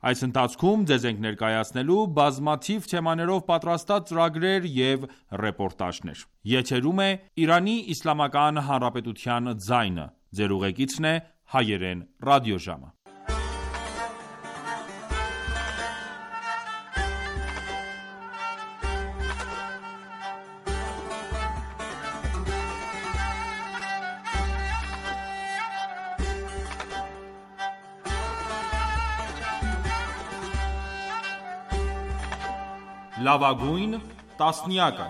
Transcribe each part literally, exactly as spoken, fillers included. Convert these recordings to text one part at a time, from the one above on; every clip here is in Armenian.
Այս ընթացքում ձեզ ենք ներկայացնելու բազմաթիվ թեմաներով պատրաստած ծրագրեր և ռեպորտաժներ։ Եթերում է Իրանի Իսլամական Հանրապետության ձայնը։ Ձեր ուղեկիցն է Հայերեն ռադիոժամը։ Լավագույն տասնյակը։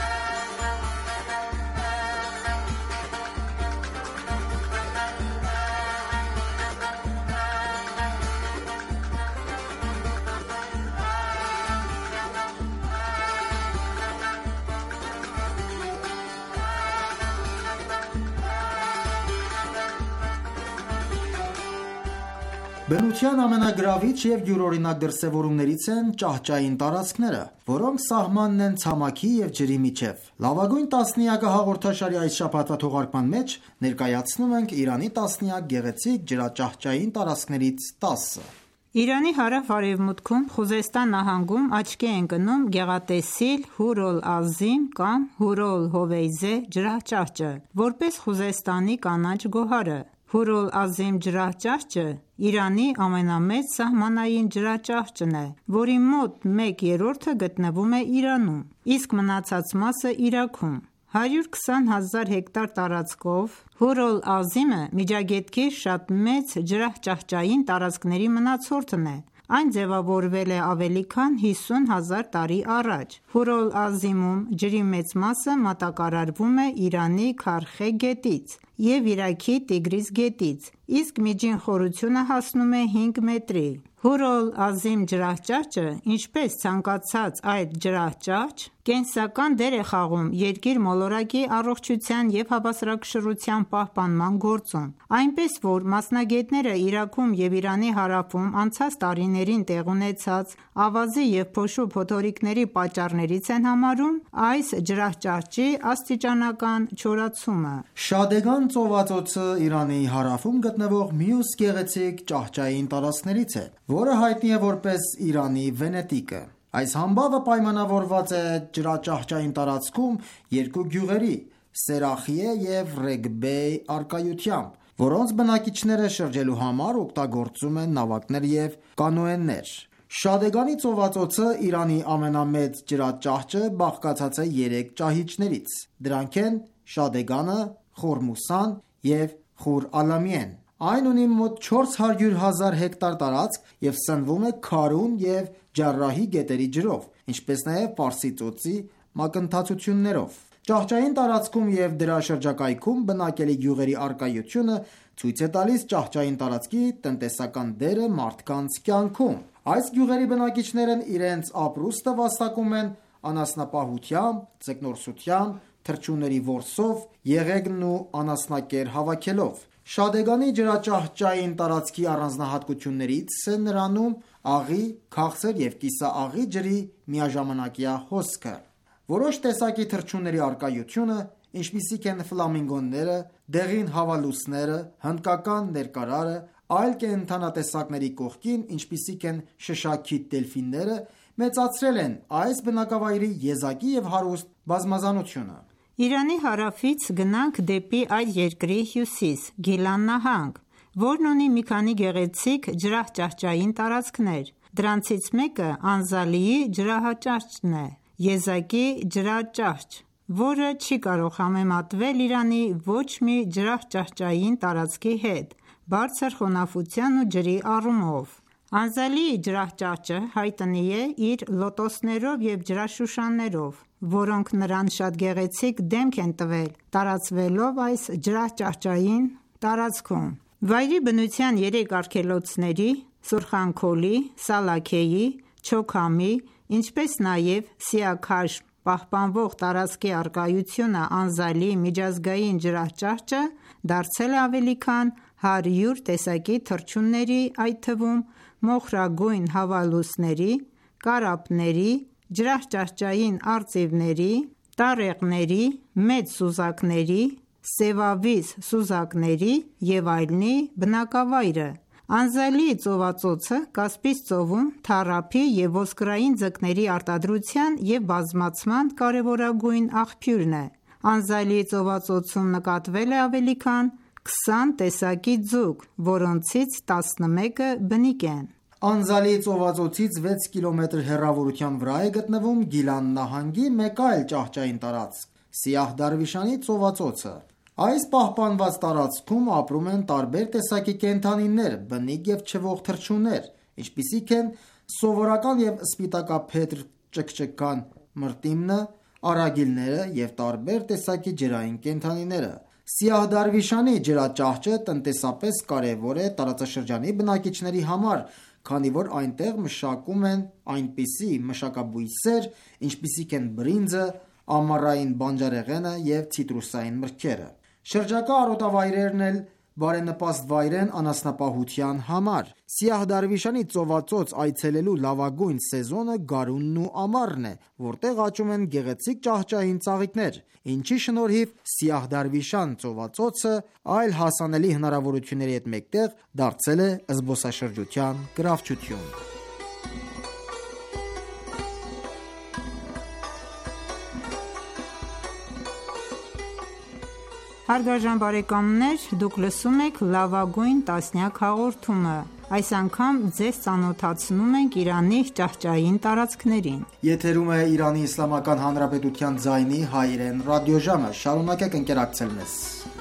Բնության ամենագրավիչ և յուրօրինակ դրսևորումներից են ճահճային տարածքները, որոնք սահմանն են ցամաքի և ջրի միջև։ Լավագույն տասնյակը հաղորդաշարի այս շաբաթվա թողարկման մեջ ներկայացնում ենք Իրանի տասնյակ գեղեցիկ ջրաճահճային տարածքներից տասը։ Իրանի հարավ-արևմուտքում Խուզեստան նահանգում աչքի է ընկնում գեղատեսիլ Հուր օլ-Ազիմ կամ Հուր օլ-Հովեյզե ջրաճահճը, որպես Խուզեստանի կանաչ գոհարը։ Հուր օլ-Ազիմ ջրաճահճը Իրանի ամենամեծ սահմանային ջրաճահճն է, որի մոտ մեկ երրորդը գտնվում է Իրանում, իսկ մնացած մասը Իրաքում։ հարյուր քսան հազար հեկտար տարածքով Հուր օլ-Ազիմը Միջագետքի շատ մեծ ջրաճահճային տարածքների մնացորդն է։ Այն ձևավորվել է ավելի քան հիսուն հազար տարի առաջ։ Հուր օլ-Ազիմում ջրի մեծ մասը մատակարարվում է Իրանի Քարխե գետից և Իրաքի Տիգրիս գետից, իսկ միջին խորությունը հասնում է հինգ մետրի։ Հուր օլ-Ազիմ ջրաճահճը, ինչպես ցանկացած այլ ջրաճահճ, կենսական դեր է խաղում երկիր մոլորակի առողջության և հավասարակշռության պահպանման գործում, այնպես որ մասնագետները Իրաքում և Իրանի հարավում անցած տարիներին տեղի ունեցած ավազի և փոշու փոթորիկների պատճառներից են համարում այս ջրաճահճի աստիճանական չորացումը։ Շադեգան ծովածոցը Իրանի հարավում գտնվող մյուս գեղեցիկ ճահճային տարածքներից է, որը հայտնի է որպես Իրանի Վենետիկը։ Այս համբավը պայմանավորված է ջրաճահճային տարածքում երկու գյուղերի՝ Սերախիե և Ռեգբեյ առկայությամբ, որոնց բնակիչները շրջելու համար օգտագործում են նավակներ և կանոեներ։ Շադեգանի ծովածոցը Իրանի ամենամեծ ջրաճահճը բաղկացած է երեք ճահիճներից։ Դրանք են Շադեգանը, Խորմուսան և Խուր Ալամիեն։ Այն ունի մոտ չորս հարյուր հազար հեկտար տարածք և սնվում է Քարուն և Ջարրահի գետերի ջրով, ինչպես նաև Պարսի ծոցի մակընթացություններով։ Ճահճային տարածքում և դրա շրջակայքում բնակելի գյուղերի առկայությունը ցույց է տալիս ճահճային տարածքի տնտեսական դերը մարդկանց կյանքում։ Այս գյուղերի բնակիչներն իրենց ապրուստը վաստակում են անասնապահությամբ, ձկնորսությամբ, թռչունների որսով, եղեգնն ու անասնակեր հավաքելով։ Շադեգանի ջրաճահճային տարածքի առանձնահատկություններից է նրանում աղի, քաղցր և կիսաաղի ջրի միաժամանակյա հոսքը։ Որոշ տեսակի թռչունների առկայությունը, ինչպիսիք են ֆլամինգոները, դեղին հավալուսները, հնդկական ներկարարը, այլ կենդանատեսակների կողքին, ինչպիսիք են շշաքիթ դելֆինները, մեծացրել են այս բնակավայրի եզակի և հարուստ բազմազանությունը։ Իրանի հարավից գնանք դեպի այդ երկրի հյուսիս՝ Գիլան նահանգ, որն ունի մի քանի գեղեցիկ ջրաճահճային տարածքներ։ Դրանցից մեկը Անզալիի ջրաճահճն է, եզակի ջրաճահճ, որը չի կարող համեմատվել Իրանի ոչ մի ջրաճահճային տարածքի հետ բարձր խոնավության ու ջրի առումով։ Անզալիի ջրաճահճը հայտնի է իր լոտոսներով և ջրաշուշաններով, որոնք նրան շատ գեղեցիկ դեմք են տվել տարածվելով այս ջրաճահճային տարածքում։ Վայրի բնության երեք արգելոցների՝ Սուրխանքոլի, Սալաքեի, Չոքհամի, ինչպես նաև Սիաքաշմ պահպանվող տարածքի առկայությունը Անզալիի միջազգային ջրաճահճը դարձել է ավելի քան հարյուր տեսակի թռչունների, այդ թվում մոխրագույն հավալուսների, կարապների, ջրաճահճային արծիվների, տառեղների, մեծ սուզակների, սևավիզ սուզակների և այլնի բնակավայրը։ Անզալի ծովածոցը Կասպից ծովում թառափի և ոսկրային ձկների արտադրության և բազմացման կարևորագույն աղբյուրն է։ Անզալի ծովածոցում նկատվել է ավելի քան քսան տեսակի ձուկ, որոնցից տասնմեկը բնիկ են։ Անզալի ծովածոցից վեց կիլոմետր հեռավորության վրա է գտնվում Գիլան նահանգի մեկ այլ ճահճային տարածք՝ Սիահ Դարվիշանի ծովածոցը։ Այս պահպանված տարածքում ապրում են տարբեր տեսակի կենդանիներ, բնիկ և չվող թռչուններ, ինչպիսիք են սովորական և սպիտակափետրը ճկճկան մրտիմնը, արագիլները և տարբեր տեսակի ջրային կենդանիները։ Սիահ Դարվիշանի ջրաճահճը տնտեսապես կարևոր է տարածաշրջանի բնակիչների համար, քանի որ այնտեղ մշակում են այնպիսի մշակաբույսեր, ինչպիսիք են բրինձը, ամառային բանջարեղենը և ցիտրուսային մրգերը։ Շրջակա արոտավայրերն էլ բարենպաստ վայր են անասնապահության համար։ Սիահ Դարվիշանի ծովածոց այցելելու լավագույն սեզոնը գարունն ու ամառն է, որտեղ աճում են գեղեցիկ ճահճային ծաղիկներ, ինչի շնորհիվ Սիահ Դարվիշան ծովածոցը այլ հասանելի հնարավորությունների հետ մեկտեղ դարձել է զբոսաշրջության գրավչություն։ Հարգարժան բարեկամներ, դուք լսում եք լավագույն տասնյակ հաղորդումը։ Այս անգամ ձեզ ծանոթացնում ենք Իրանի ճահճային տարածքներին։ Եթերում է Իրանի Իսլամական Հանրապետության ձայնի հայերեն ռադիոժամը։ Շարունակեք ընկերակցել մեզ։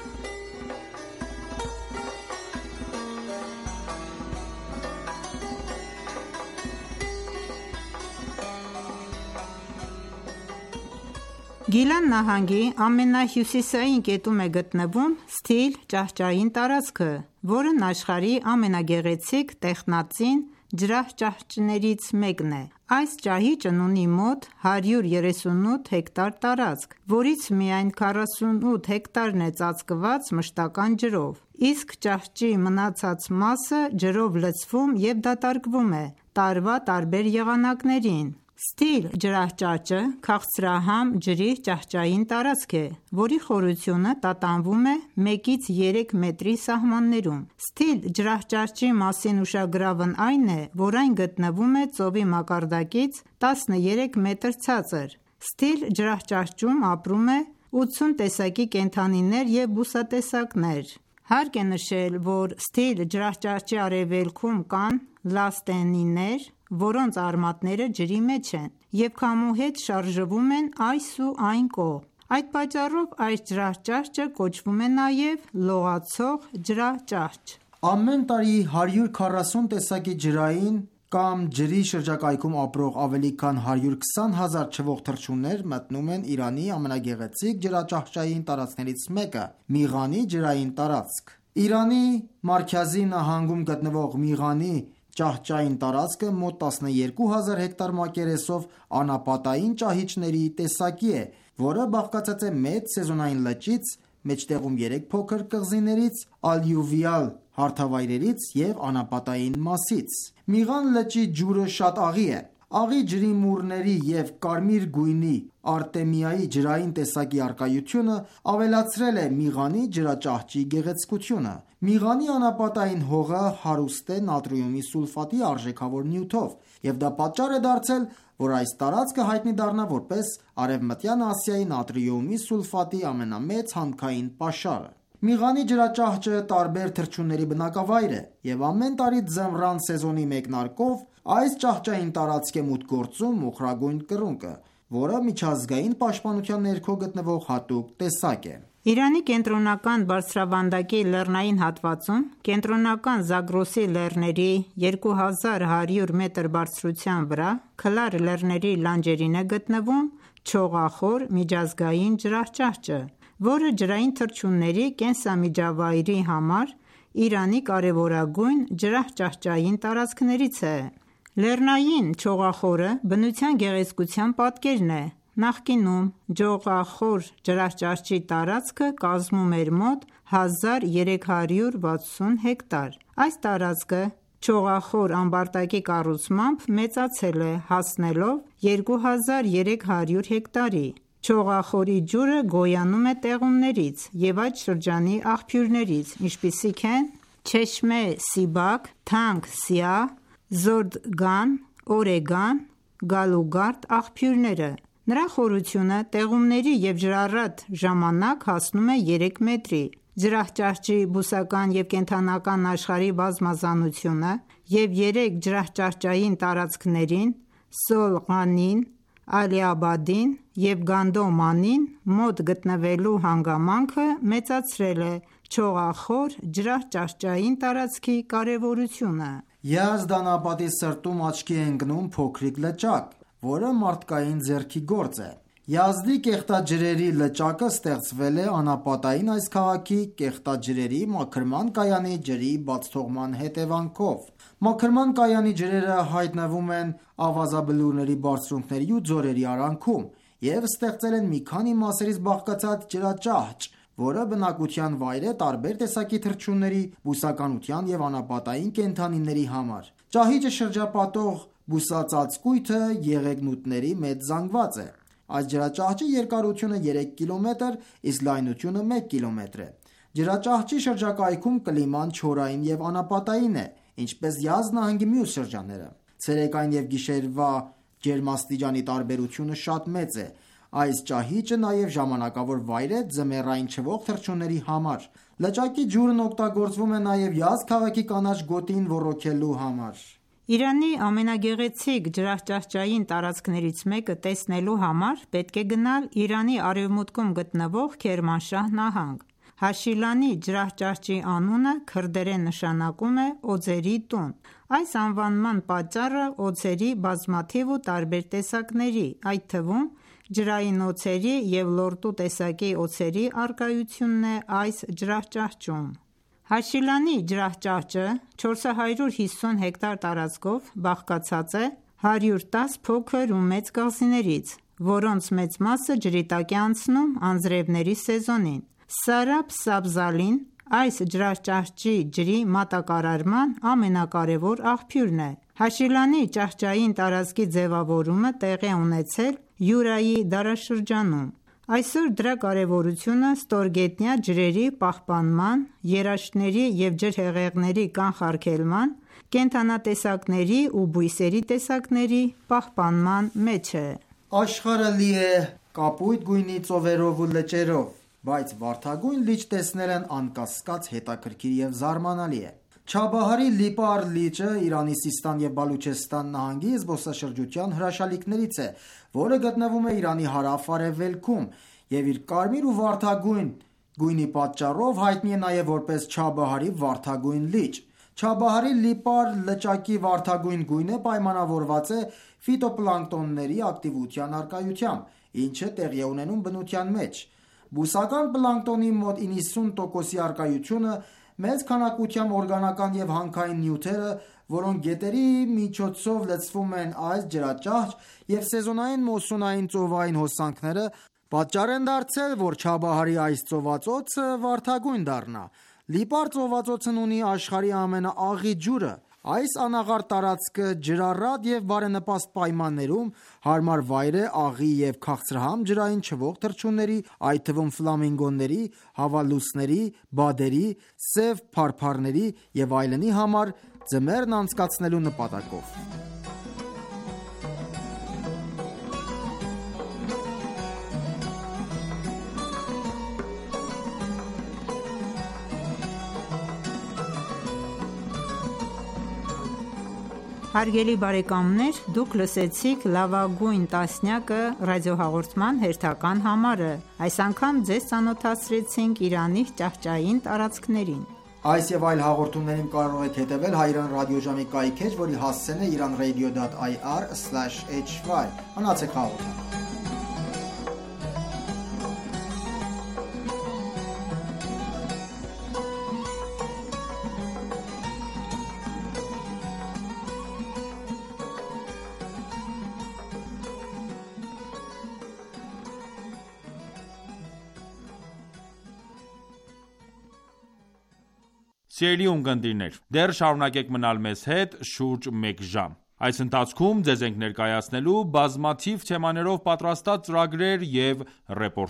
Գիլան նահանգի ամենահյուսիսային կետում է գտնվում Սթիլ ճահճային տարածքը, որն աշխարհի ամենագեղեցիկ տեխնածին ջրաճահճներից մեկն է։ Այս ճահիճն ունի մոտ հարյուր երեսունութ հեկտար տարածք, որից միայն քառասունութ հեկտարն է ծածկված մշտական ջրով, իսկ ճահճի մնացած մասը ջրով լցվում և դատարկվում է տարվա տարբեր եղանակներին։ Սթիլ ջրաճահճը քաղցրահամ ջրի ճահճային տարածք է, որի խորությունը տատանվում է մեկից երեք մետրի սահմաններում։ Սթիլ ջրաճահճի մասին ուշագրավն այն է, որ այն գտնվում է ծովի մակարդակից տասներեք մետր ցածր։ Սթիլ ջրաճահճում ապրում է ութսուն տեսակի կենդանիներ և բուսատեսակներ։ Հարկ է նշել, որ Սթիլ ջրաճահճի արևելքում կան լաստենիներ, որոնց արմատները ջրի մեջ են և քամու հետ շարժվում են այս ու այն կողմ։ Այդ պատճառով այս ջրաճահճը կոչվում է նաև լողացող ջրաճահճ։ Ամեն տարի հարյուր քառասուն տեսակի ջրային կամ ջրի շրջակայքում ապրող ավելի քան հարյուր քսան հազար չվող թռչուններ մտնում են Իրանի ամենագեղեցիկ ջրաճահճային տարածքներից մեկը՝ Միղանի ջրային տարածք։ Իրանի Մարքազի նահանգում գտնվող Միղանի ճահճային տարածքը մոտ տասներկու հազար հեկտար մակերեսով անապատային ճահիճների տեսակի է, որը բաղկացած է մեծ սեզոնային լճից, մեջտեղում երեք փոքր կղզիներից, ալյուվիալ հարթավայրերից և անապատային մասից։ Միղան լճի ջուրը շատ աղի է։ Աղի ջրի մուրների և կարմիր գույնի արտեմիայի ջրային տեսակի առկայությունը ավելացրել է Միղանի ջրաճահճի գեղեցկությունը։ Միղանի անապատային հողը հարուստ է նատրիումի սուլֆատի արժեքավոր նյութով, և դա պատճառ է դարձել, որ այս տարածքը հայտնի դառնա որպես Արևմտյան Ասիայի նատրիումի սուլֆատի ամենամեծ հանքային պաշարը։ Միղանի ջրաճահճը տարբեր թռչունների բնակավայր է, և ամեն տարի ձմռան սեզոնի մեկնարկով այս ճահճային տարածք է մուտք գործում մոխրագույն կռունկը, որը միջազգային պաշտպանության ներքո գտնվող հատուկ տեսակ է։ Իրանի կենտրոնական բարձրավանդակի լեռնային հատվածում, կենտրոնական Զագրոսի լեռների երկու հազար հարյուր մետր բարձրության վրա, Քլար լեռների լանջերին է գտնվում չողախոր միջազգային ջրաճահճը, որը ջրային թռչունների կենսամիջավայրի համար Իրանի կարևորագույն ջրաճահճային տարածքներից է։ Լեռնային չողախորը բնության գեղեցկության պատկերն է։ Նախկինում Ջողախոր ջրաճահճի տարածքը կազմում էր մոտ հազար երեք հարյուր վաթսուն հեկտար։ Այս տարածքը Չողախոր ամբարտակի կառուցմամբ մեծացել է, հասնելով երկու հազար երեք հարյուր հեկտարի։ Չողախորի ջուրը գոյանում է տեղումներից և այդ շրջանի աղբյուրներից, ինչպիսիք են Չեշմե Սիբակ, Թանկ Սիա, Զորդգան, Օրեգան, Գալուգարդ աղբյուրները։ Նրա խորությունը տեղումների և ջրառատ ժամանակ հասնում է երեք մետրի։ Ջրահճահճի բուսական և կենդանական աշխարհի բազմազանությունը և երեք ջրահճահճային տարածքներին՝ Սոլղանին, Ալիաբադին և Գանդոմանին մոտ գտնվելու հանգամանքը մեծացրել է չողախոր ջրահճահճային տարածքի կարևորությունը։ Յազդ անապատի սրտում աչքի է ընկնում փոքրիկ լճակ, որը մարդկային ձեռքի գործ է։ Յազդի կեղտաջրերի լճակը ստեղծվել է անապատային այս քաղաքի կեղտաջրերի մաքրման կայանի ջրի բացթողման հետևանքով։ Մաքրման կայանի ջրերը հայտնվում են ավազաբլուրների բարձունքների ու ձորերի արանքում և ստեղծել են մի քանի մասերից բաղկացած ջրաճահճ, որը բնակության վայր է տարբեր տեսակի թռչունների, բուսականության և անապատային կենդանիների համար։ Ճահիճը շրջապատող բուսածածկույթը եղեգնուտների մեծ զանգված է։ Այս ջրաճահճի երկարությունը երեք կիլոմետր, իսկ լայնությունը մեկ կիլոմետր է։ Ջրաճահճի շրջակայքում կլիման չորային և անապատային է, ինչպես Յազդ նահանգի մյուս շրջանները։ Ցերեկային և գիշերվա ջերմաստիճանի տարբերությունը շատ մեծ է։ Այս ճահիճը նաև ժամանակավոր վայր է ձմեռային չվող թռչունների համար։ Լճակի ջուրն օգտագործվում է նաև Յազդ քաղաքի կանաչ գոտին ոռոգելու համար։ Իրանի ամենագեղեցիկ ջրահճահճային տարածքներից մեկը տեսնելու համար պետք է գնալ Իրանի արևմուտքում գտնվող Քերմանշահ նահանգ։ Հաշիլանի ջրահճահճի անունը քրդերեն նշանակում է օձերի տուն։ Այս անվանման պատճառը օձերի բազմաթիվ ու տարբեր տեսակների, այդ թվում ջրային օձերի և լորտու տեսակի օձերի առկայությունն է այս ջրահճահճում։ Հաշիլանի ջրահճահճը չորս հարյուր հիսուն հեկտար տարածքով բաղկացած է հարյուր տասը փոքր ու մեծ կղզիներից, որոնց մեծ մասը ջրի տակ է անցնում անձրևների սեզոնին։ Սարաբ Սաբզալին այս ջրահճահճի ջրի մատակարարման ամենակարևոր աղբյուրն է։ Հաշիլանի ճահճային տարածքի ձևավորումը տեղի է ունեցել Յուրայի դարաշրջանում։ Այսօր դրա կարևորությունը ստորգետնյա ջրերի պահպանման, երաշտների և ջրհեղեղների կանխարգելման, կենդանատեսակների ու բույսերի տեսակների պահպանման մեջ է։ Աշխարհը լի է կապույտ գույնի ծովերով ու լճերով, բայց վարդագույն լիճ տեսնելն անկասկած հետաքրքիր և զարմանալի է։ Չաբահարի Լիպար լիճը Իրանի Սիստան և Բալուչեստան նահանգի զբոսաշրջության հրաշալիքներից է, որը գտնվում է Իրանի հարավ-արևելքում և իր կարմիր ու վարդագույն գույնի պատճառով հայտնի է նաև որպես Չաբահարի վարդագույն լիճ։ Չաբահարի Լիպար լճակի վարդագույն գույնը պայմանավորված է ֆիտոպլանկտոնների ակտիվության առկայությամբ, ինչը տեղի է ունենում բնության մեջ։ Բուսական պլանկտոնի մոտ իննսուն տոկոսի առկայությունը, մեծ քանակությամբ օրգանական և հանքային նյութերը, որոնք գետերի միջոցով լցվում են այս ջրաճահճ և սեզոնային մուսսոնային ծովային հոսանքները պատճառ են դարձել, որ Չաբահարի այս ծովածոցը վարդագույն դառնա։ Լիպար ծովածոցն ունի աշխարհի ամենաաղի ջուրը։ Այս անաղարտ տարածքը ջրառատ և բարենպաստ պայմաններում հարմար վայր է աղի և քաղցրահամ ջրային չվող թռչունների, այդ թվում ֆլամինգոների, հավալուսների, բադերի, սև փարփառների և այլնի համար ձմեռն անցկացնելու նպատակով։ Հարգելի բարեկամներ, դուք լսեցիք լավագույն տասնյակը ռադիոհաղորդման հերթական համարը։ Այս անգամ ձեզ ծանոթացրեցինք Իրանի ճահճային տարածքներին։ Այս և այլ հաղորդումներին կարող եք հետևել Հայրեն ռադիոժամի կայքէջ, որի հասցեն է իրանradio dot i r slash h y։ Մնացեք հաղորդանք։ Սիրելի ունկնդիրներ, դեռ շարունակեք մնալ մեզ հետ շուրջ մեկ ժամ։ Այս ընթացքում ձեզ ենք ներկայացնելու բազմաթիվ թեմաներով պատրաստած ծրագրեր և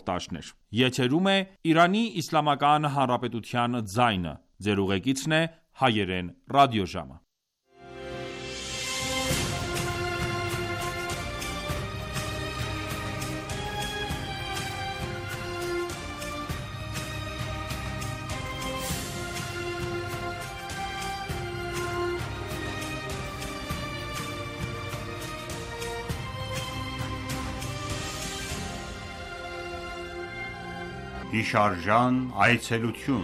ռեպորտաժներ։ Եթերում է Իրանի Իսլամական Հանրապետության ձայնը։ Ձեր ուղեկիցն է հայերեն ռադիոժամը։ Հիշարժան այցելություն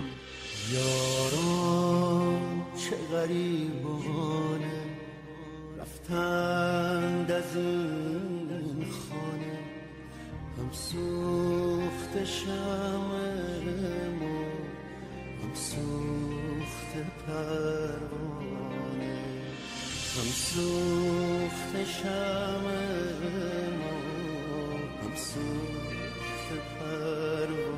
یاران چه غریبانه رفتند از این خانه هم سوخت شمع ما هم سوخت پروانه هم سوخت شمع ما هم سوخت پروانه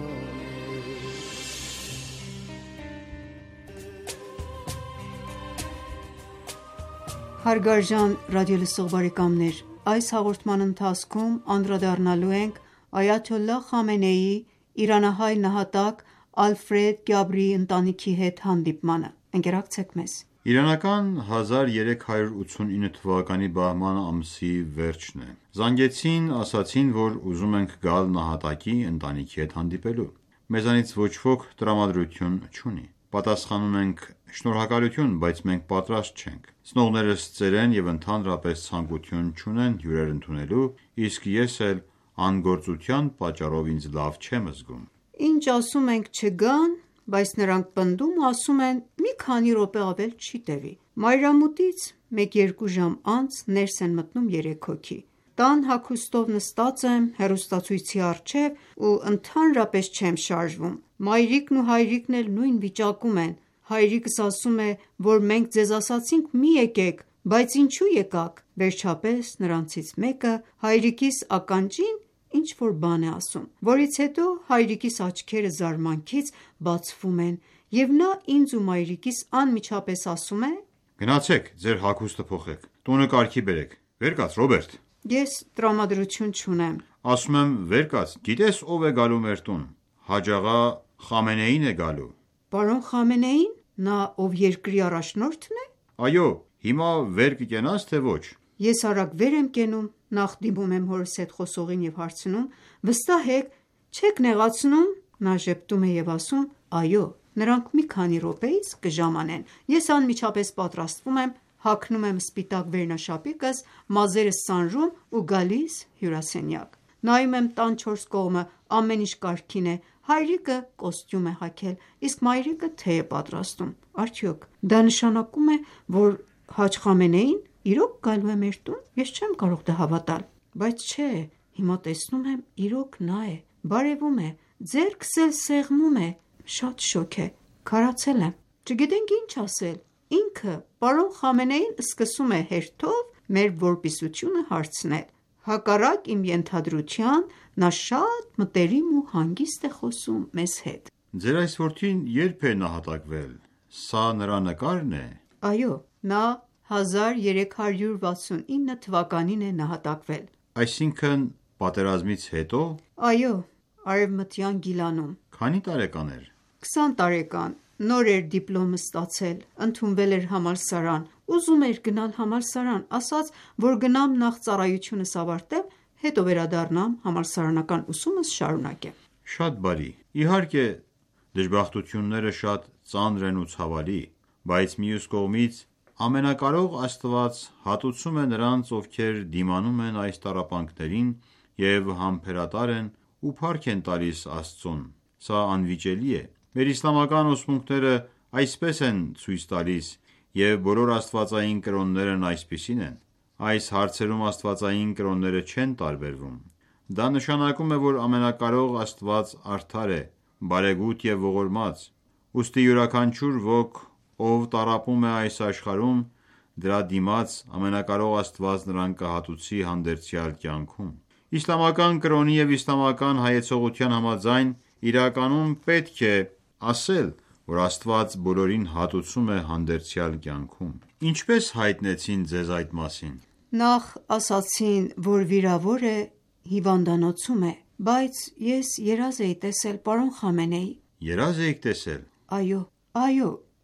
Հարգարժան ռադիոլսող բարեկամներ, այս հաղորդման ընթացքում անդրադառնալու ենք Այաթոլլահ Խամենեիի իրանահայ նահատակ Ալֆրեդ Գյաբրիի ընտանիքի հետ հանդիպմանը։ Ընկերակցեք մեզ։ Իրանական հազար երեք հարյուր ութսունինը թվականի բահման ամսի վերջն է։ Զանգեցին, ասացին, որ ուզում ենք գալ նահատակի ընտանիքի հետ հանդիպելու։ Մեզանից ոչ ոք տրամադրություն չունի։ Պատասխանում ենք շնորհակալություն, բայց մենք պատրաստ չենք։ Ծնողներս ծեր են և ընդհանրապես ցանկություն չունեն հյուրեր ընդունելու, իսկ ես էլ անգործության պատճառով ինձ լավ չեմ զգում։ Ինչ ասում ենք չգան, բայց նրանք պնդում ու ասում են մի քանի րոպե ավել չի տևի։ Մայրամուտից մեկ-երկու ժամ անց ներս են մտնում երեք հոգի։ Տան հագուստով նստած եմ հեռուստացույցի առջև ու ընդհանրապես չեմ շարժվում։ Մայրիկն ու հայրիկն էլ նույն վիճակում են։ Հայրիկս ասում է, որ մենք ձեզ ասացինք մի եկեք, բայց ինչու եկաք։ Վերջապես նրանցից մեկը հայրիկիս ականջին ինչ-որ բան է ասում, որից հետո հայրիկիս աչքերը զարմանքից բացվում են, և նա ինձ ու մայրիկիս անմիջապես ասում է. Գնացեք, ձեր հագուստը փոխեք, տունը կարգի բերեք, վեր կաց Ռոբերտ։ Ես տրամադրություն չունեմ։ Ասում եմ վեր կաց, գիտես ով է գալու մեր տուն։ Հաջաղա Խամենեին է գալու։ Պարոն Խամենեին, նա ով երկրի առաջնորդն է։ Այո, հիմա վեր կկենաս թե ոչ։ Ես արագ վեր եմ կենում, նախ դիմում եմ հորս հետ խոսողին և հարցնում. վստահ եք, չեք նեղացնում։ Նա ժպտում է և ասում. այո, նրանք մի քանի րոպեից կժամանեն։ Ես անմիջապես պատրաստվում եմ, հագնում եմ սպիտակ վերնաշապիկս, մազերս սանրում ու գալիս հյուրասենյակ։ Նայում եմ տան չորս կողմը, ամեն ինչ կարգին է։ Հայրիկը կոստյում է հագել, իսկ մայրիկը թեյ է պատրաստում։ Արդյոք դա նշանակում է, որ Հաջ Խամենեին իրոք գալու է մեր տուն։ Ես չեմ կարող դա հավատալ։ Բայց չէ, հիմա տեսնում եմ, իրոք նա է, բարևում է, ձեռքս էլ սեղմում է, շատ շոկ է, քարացել եմ, չգիտենք ինչ ասել։ Ինքը, պարոն Խամենեին սկսում է հերթով մեր որպիսությունը հարցնել։ Հակառակ իմ ենթադրության, նա շատ մտերիմ ու հանգիստ է խոսում մեզ հետ։ Ձեր այս որդին երբ է նահատակվել։ Սա նրա նկարն է։ Այո, նա հազար երեք հարյուր վաթսունինը թվականին է նահատակվել։ Այսինքն պատերազմից հետո։ Այո, Արևմտյան Գիլանում։ Քանի տարեկան էր։ քսան տարեկան, նոր էր դիպլոմը ստացել, ընդունվել էր համալսարան, ուզում էր գնալ համալսարան, ասաց, որ գնամ նախ ծառայությունս ավարտեմ, հետո վերադառնամ համալսարանական ուսումս շարունակեմ։ Շատ բարի։ Իհարկե, դժբախտությունները շատ ծանր են ու ցավալի, բայց մյուս կողմից ամենակարող Աստված հատուցում է նրանց, ովքեր դիմանում են այս տառապանքներին և համբերատար են ու փառք են տալիս Աստծուն։ Սա անվիճելի է։ Մեր իսլամական ուսմունքները այսպես են ցույց տալիս, և բոլոր աստվածային կրոններն այսպիսին են։ Այս հարցերում աստվածային կրոնները չեն տարբերվում։ Դա նշանակում է, որ ամենակարող Աստված արդար է, բարեգութ և ողորմած։ Ուստի յուրաքանչյուր ոք, ով տառապում է այս աշխարհում, դրա դիմաց ամենակարող Աստված նրան կհատուցի հանդերձյալ կյանքում։ Իսլամական կրոնի և իսլամական հայեցողության համաձայն, իրականում պետք է ասել, որ Աստված բոլորին հատուցում է հանդերձյալ կյանքում։ Ինչպես հայտնեցին ձեզ այդ մասին։ Նախ ասացին, որ վիրավոր է, հիվանդանոցում է, բայց ես երազ էի տեսել, պարոն Խամենեի։ Երազ էիք տեսել։ Այո, այո,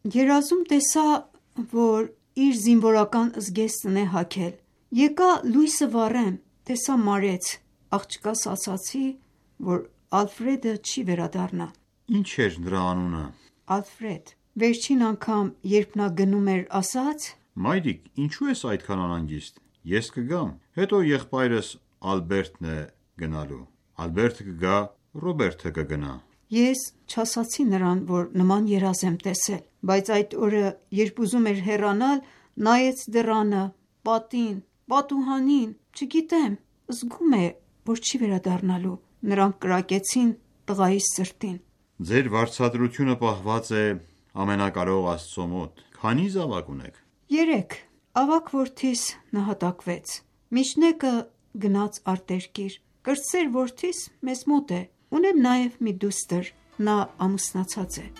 Երազում տեսա, որ իր զինվորական զգեստն է հագել։ Եկա լույսը վառեմ, տեսա մարեց, աղջկաս ասացի, որ Ալֆրեդը չի վերադառնա։ Ինչ էր նրա անունը։ Ալֆրեդ։ Վերջին անգամ, երբ նա գնում էր, ասաց. Մայրիկ, ինչու ես այդքան անհանգիստ։ Ես կգամ։ Հետո եղբայրս Ալբերտն է գնալու։ Ալբերտը կգա, Ռոբերտը կգնա։ Ես չասացի նրան, որ նման երազ եմ տեսել, բայց այդ օրը, երբ ուզում էր հեռանալ, նայեց դռանը, պատին, պատուհանին, չգիտեմ, զգում է, որ չի վերադառնալու։ Նրանք կրակեցին տղայիս սրտին։ Ձեր վարձատրությունը պահված է ամենակարող Աստծո մոտ։ Քանի զավակ ունեք։ Երեք։ Ավագ որդիս նահատակվեց։ Միջնեկը գնաց արտերկիր։ Կրտսեր որդիս մեզ մոտ է։ Ունեմ նաև մի դուստր, նա ամուսնացած է։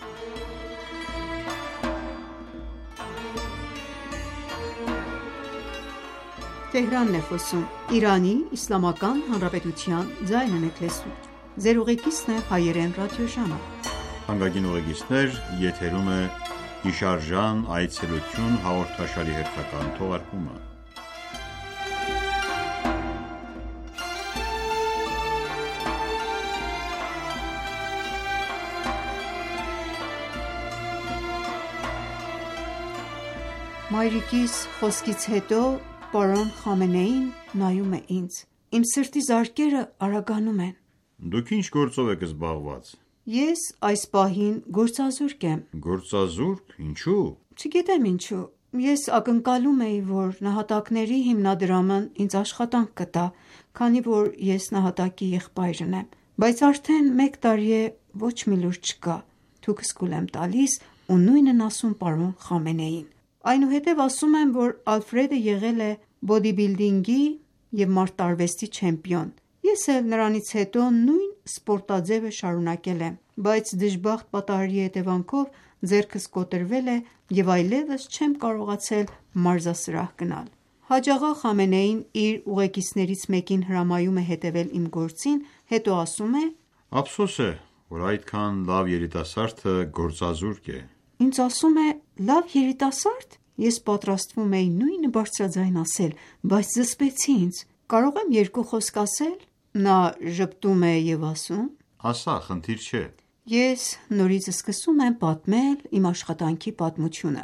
Մայրիկիս խոսքից հետո պարոն Խամենեին նայում է ինձ։ Իմ սրտի զարկերը արագանում են։ Դուք ինչ գործով եք զբաղված։ Ես այս պահին գործազուրկ եմ։ Գործազուրկ, ինչու։ Չգիտեմ ինչու։ Ես ակնկալում էի, որ նահատակների հիմնադրամն ինձ աշխատանք կտա, քանի որ ես նահատակի եղբայրն եմ, բայց արդեն մեկ տարի է ոչ մի լուր չկա։ Թուքս կուլ եմ տալիս ու նույնն ասում պարոն Խամենեին։ Այնուհետև ասում եմ, որ Ալֆրեդը եղել է բոդիբիլդինգի և մարտարվեստի չեմպիոն։ Ես էլ նրանից հետո նույն սպորտաձևը շարունակել եմ, բայց դժբախտ պատահարի հետևանքով ձեռքս կոտրվել է և այլևս չեմ կարողացել մարզասրահ գնալ։ Հաջ աղա Խամենեին իր ուղեկիցներից մեկին հրամայում է հետևել իմ գործին, հետո ասում է. Ափսոս է, որ այդքան լավ երիտասարդը գործազուրկ է։ Ինձ ասում է. լավ երիտասարդ։ Ես պատրաստվում էի նույնը բարձրաձայն ասել, բայց զսպեցի ինձ։ Կարող եմ երկու խոսք ասել։ Նա ժպտում է և ասում. Ասա, խնդիր չէ։ Ես նորից սկսում եմ պատմել իմ աշխատանքի պատմությունը։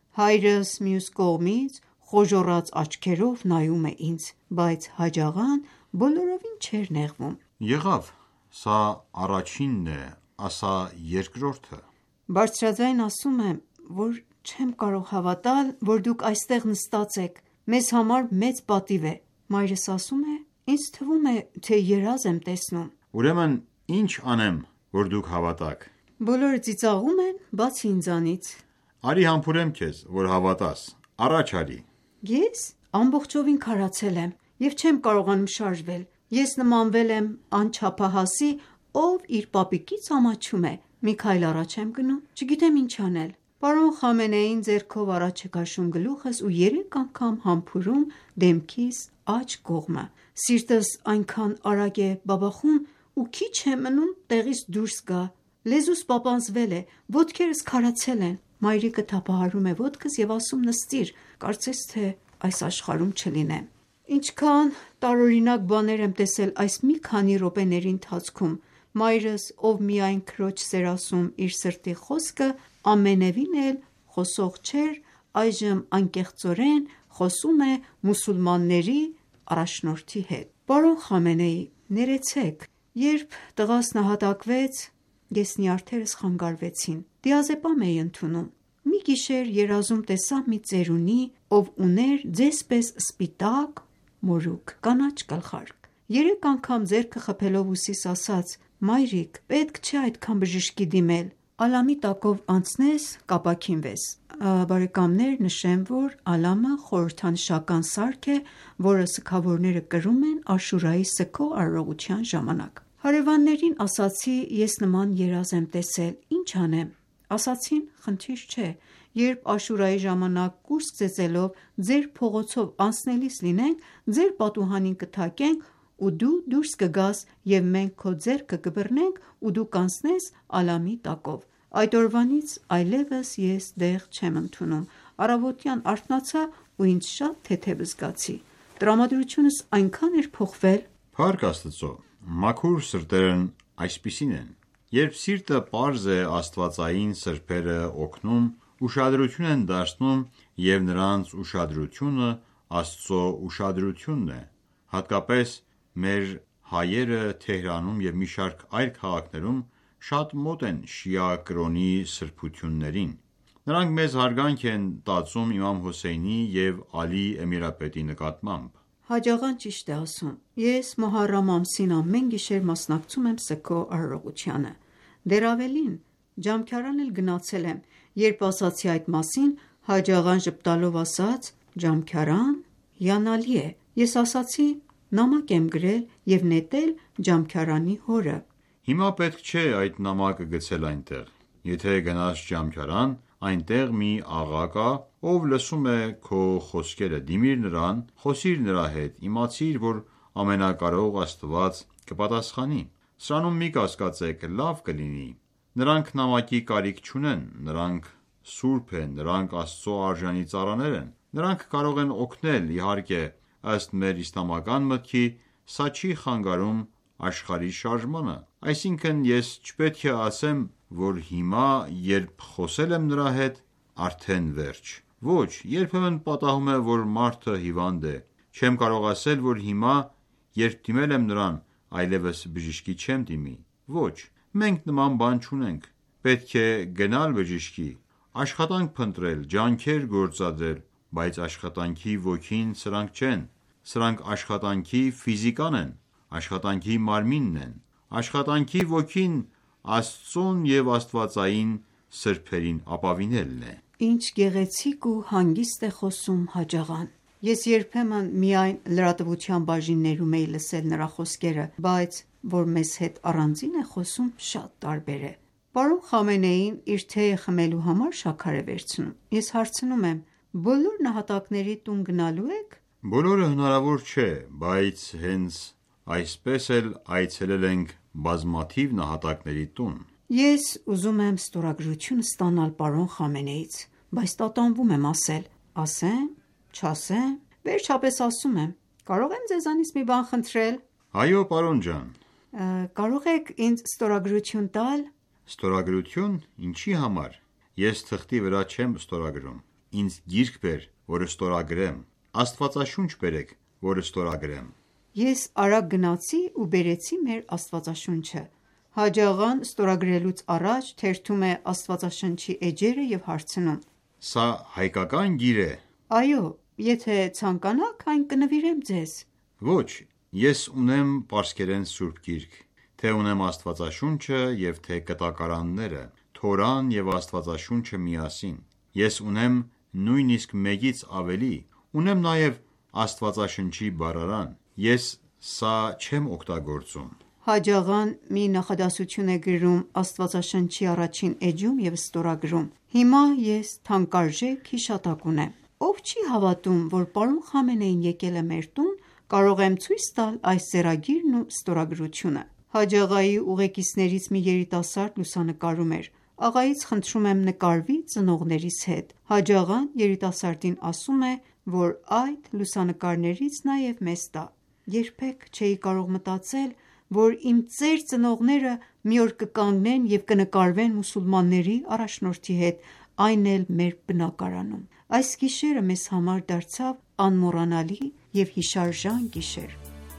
Հայրս մյուս կողմից խոժոռած աչքերով նայում է ինձ, բայց Հաջ աղան բոլորովին չէր նեղվում։ Եղավ, սա առաջինն է, ասա երկրորդը։ Բարձրաձայն ասում եմ, որ չեմ կարող հավատալ, որ դուք այստեղ նստած եք, մեզ համար մեծ պատիվ է։ Մայրս ասում է. ինձ թվում է, թե երազ եմ տեսնում։ Ուրեմն ինչ անեմ, որ դուք հավատաք։ Բոլորը ծիծաղում են, բացի ինձանից։ Արի համբուրեմ քեզ, որ հավատաս, առաջ արի։ Ես ամբողջովին քարացել եմ և չեմ կարողանում շարժվել։ Ես նմանվել եմ անչափահասի, ով իր պապիկից ամաչում է։ Մի քայլ առաջ եմ գնում, չգիտեմ ինչ անել։ Պարոն Խամենեին ձեռքով առաջ է քաշում գլուխս ու երեք անգամ համբուրում դեմքիս աջ կողմը։ Սիրտս այնքան արագ է բաբախում ու քիչ է մնում տեղից դուրս գա։ Լեզուս պապանձվել է, ոտքերս քարացել են։ Մայրիկը թափահարում է ոտքս և ասում նստիր, կարծես թե այս աշխարհում չլինեմ։ Ինչքան տարօրինակ բաներ եմ տեսել այս մի քանի րոպեների ընթացքում։ Մայրս, ով միայն քրոջ սերասում իր սրտի խոսքը, ամենևին էլ խոսող չէր, այժմ անկեղծորեն խոսում է մուսուլմանների առաջնորդի հետ։ Պարոն Խամենեի, ներեցեք, երբ տղաս նահատակվեց, ես նյարդերս խանգարվեցին, դիազեպամ էի ընդունում։ Մի գիշեր երազում տեսա մի ծերունի, ով ուներ ձեզպես սպիտակ, մորուք, կանաչ գլխարկ։ Երեք անգամ ձեռքը խփելով ուսիս ասաց. մայրիկ, պետք չէ այդքան բժշկի դիմել, Ալամի տակով անցնես, կապաքինվես։ Բարեկամներ, նշեմ, որ Ալամը խորհրդանշական սարք է, որը սգավորները կրում են Աշուրայի սգո արարողության ժամանակ։ Հարևաններին ասացի, ես նման երազ եմ տեսել, ինչ անեմ։ Ասացին, խնդիր չէ, երբ Աշուրայի ժամանակ կուրս ծեծելով ձեր փողոցով անցնելիս լինենք, ձեր պատուհանին կթակենք ու դու դուրս կգաս և մենք քո ձեռքը կբռնենք ու դու կանցնես Ալամի տակով։ Այդ օրվանից այլևս ես դեղ չեմ ընդունում, առավոտյան արթնացա ու ինձ շատ թեթև զգացի։ Տրամադրությունս այնքան էր փոխվել։ Փառք Աստծո, մաքուր սրտերն այսպիսին են։ Երբ սիրտը պարզ է, աստվածային սրբերը օգնում, ուշադրություն են դարձնում և նրանց ուշադրությունը Աստծո ուշադրությունն է։ Հատկապես մեր հայերը Թեհրանում և մի շարք այլ քաղաքներում շատ մոտ են շիա կրոնի սրբություններին։ Նրանք մեծ հարգանք են տածում իմամ Հոսեյնի և Ալի Էմիրապետի նկատմամբ։ Հաջողան ճիշտ է ասում։ Ես Մոհարրամ ամսին ամեն գիշեր մասնակցում եմ սգո արարողությանը։ Դեռ ավելին, ջամքարան էլ գնացել եմ, երբ ասացի այդ մասին, Հաջողան ժպտալով ասաց. «Ջամքարան հիանալի է»։ Ես ասացի. «Նամակ եմ գրել և նետել Ջամքարանի հորը»։ Հիմա պետք չէ այդ նամակը գցել այնտեղ։ Եթե գնաս Ջամքարան, այնտեղ մի աղա կա, ով լսում է քո խոսքերը, դիմիր նրան, խոսիր նրա հետ, իմացիր, որ ամենակարող Աստված կպատասխանի։ Սրանում մի կասկածեք, լավ կլինի։ Նրանք նամակի կարիք չունեն, նրանք սուրբ են, նրանք Աստծո արժանի ծառաներ են։ Նրանք կարող են օգնել, իհարկե, ըստ մեր իսլամական մտքի, սա չի խանգարում աշխարհի շարժմանը։ Այսինքն ես չպետք է ասեմ, որ հիմա, երբ խոսել եմ նրա հետ, արդեն վերջ։ Ոչ, երբեմն պատահում է, որ մարդը հիվանդ է։ Չեմ կարող ասել, որ հիմա, երբ դիմել եմ նրան, այլևս բժշկի չեմ դիմի։ Ոչ, մենք նման բան չունենք։ Պետք է գնալ բժշկի, աշխատանք փնտրել, ջանքեր գործադրել, բայց աշխատանքի ոգին սրանք չեն։ Սրանք աշխատանքի ֆիզիկան են, աշխատանքի մարմինն են։ Աշխատանքի ոգին Աստծուն և աստվածային սրբերին ապավինելն է։ Ինչ գեղեցիկ ու հանգիստ է խոսում Հաջողան։ Ես երբեմն միայն լրատվության բաժիններում էի լսել նրա խոսքերը, բայց որ մեզ հետ առանձին է խոսում, շատ տարբեր է։ Պարոն Խամենեին իր թեյը խմելու համար շաքար է վերցնում։ Ես հարցնում եմ. բոլոր նահատակների տուն գնալու եք։ Բոլորը հնարավոր չէ, բայց հենց այսպես էլ այցելել ենք բազմաթիվ նահատակների տուն։ Ես ուզում եմ ստորագրություն ստանալ պարոն Խամենեիից, բայց տատանվում եմ ասել։ Ասեմ, չասեմ, վերջապես ասում եմ. կարող եմ ձեզանից մի բան խնդրել։ Այո, պարոն ջան։ Կարող եք ինձ ստորագրություն տալ։ Ստորագրություն, ինչի համար։ Ես թղթի վրա չեմ ստորագրում։ Ինձ գիրք բեր, որը ստորագրեմ։ Աստվածաշունչ բերեք, որը ստորագրեմ։ Ես արագ գնացի ու բերեցի մեր Աստվածաշունչը։ Հաջողան ստորագրելուց առաջ թերթում է Աստվածաշնչի էջերը և հարցնում. Սա հայկական գիր է։ Այո, եթե ցանկանաք, այն կնվիրեմ ձեզ։ Ոչ, ես ունեմ պարսկերեն սուրբ գիրք, թե ունեմ Աստվածաշունչը և թե կտակարանները, Թորան և Աստվածաշունչը միասին։ Ես ունեմ նույնիսկ մեկից ավելի, ունեմ նաև Աստվածաշնչի բառարան։ Ես սա չեմ օգտագործում։ Հաջողան մի նախադասություն է գրում Աստվածաշնչի առաջին էջում և ստորագրում. Հիմա ես թանկարժեք հիշատակ ունեմ։ Ով չի հավատում, որ պարոն Խամենեին եկել է մեր տուն, կարող եմ ցույց տալ այս ձեռագիրն ու ստորագրությունը։ Հաջողայի ուղեկիցներից մի երիտասարդ լուսանկարում էր։ Աղայից խնդրում եմ նկարվի ծնողներիս հետ։ Հաջողան երիտասարդին ասում է, որ այդ լուսանկարներից նաև մեզ տա։ Երբեք չէի կարող մտածել, որ իմ ծեր ծնողները մի օր կկանգնեն և կնկարվեն մուսուլմանների առաջնորդի հետ, այն էլ մեր բնակարանում։ Այս գիշերը մեզ համար դարձավ անմոռանալի և հիշարժան գիշեր։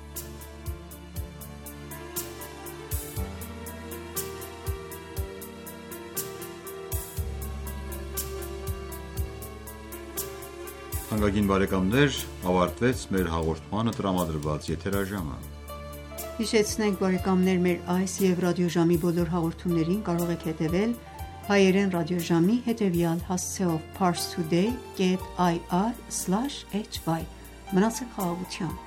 Թանկագին բարեկամներ, ավարտվեց մեր հաղորդմանը տրամադրված եթերաժամը։ Հիշեցնենք բարեկամներ, մեր այս և ռադիոժամի բոլոր հաղորդումներին կարող եք հետևել հայերեն ռադիոժամի հետևյալ հասցեով parstoday dot ir slash hy։ Մնացեք խաղաղությամբ։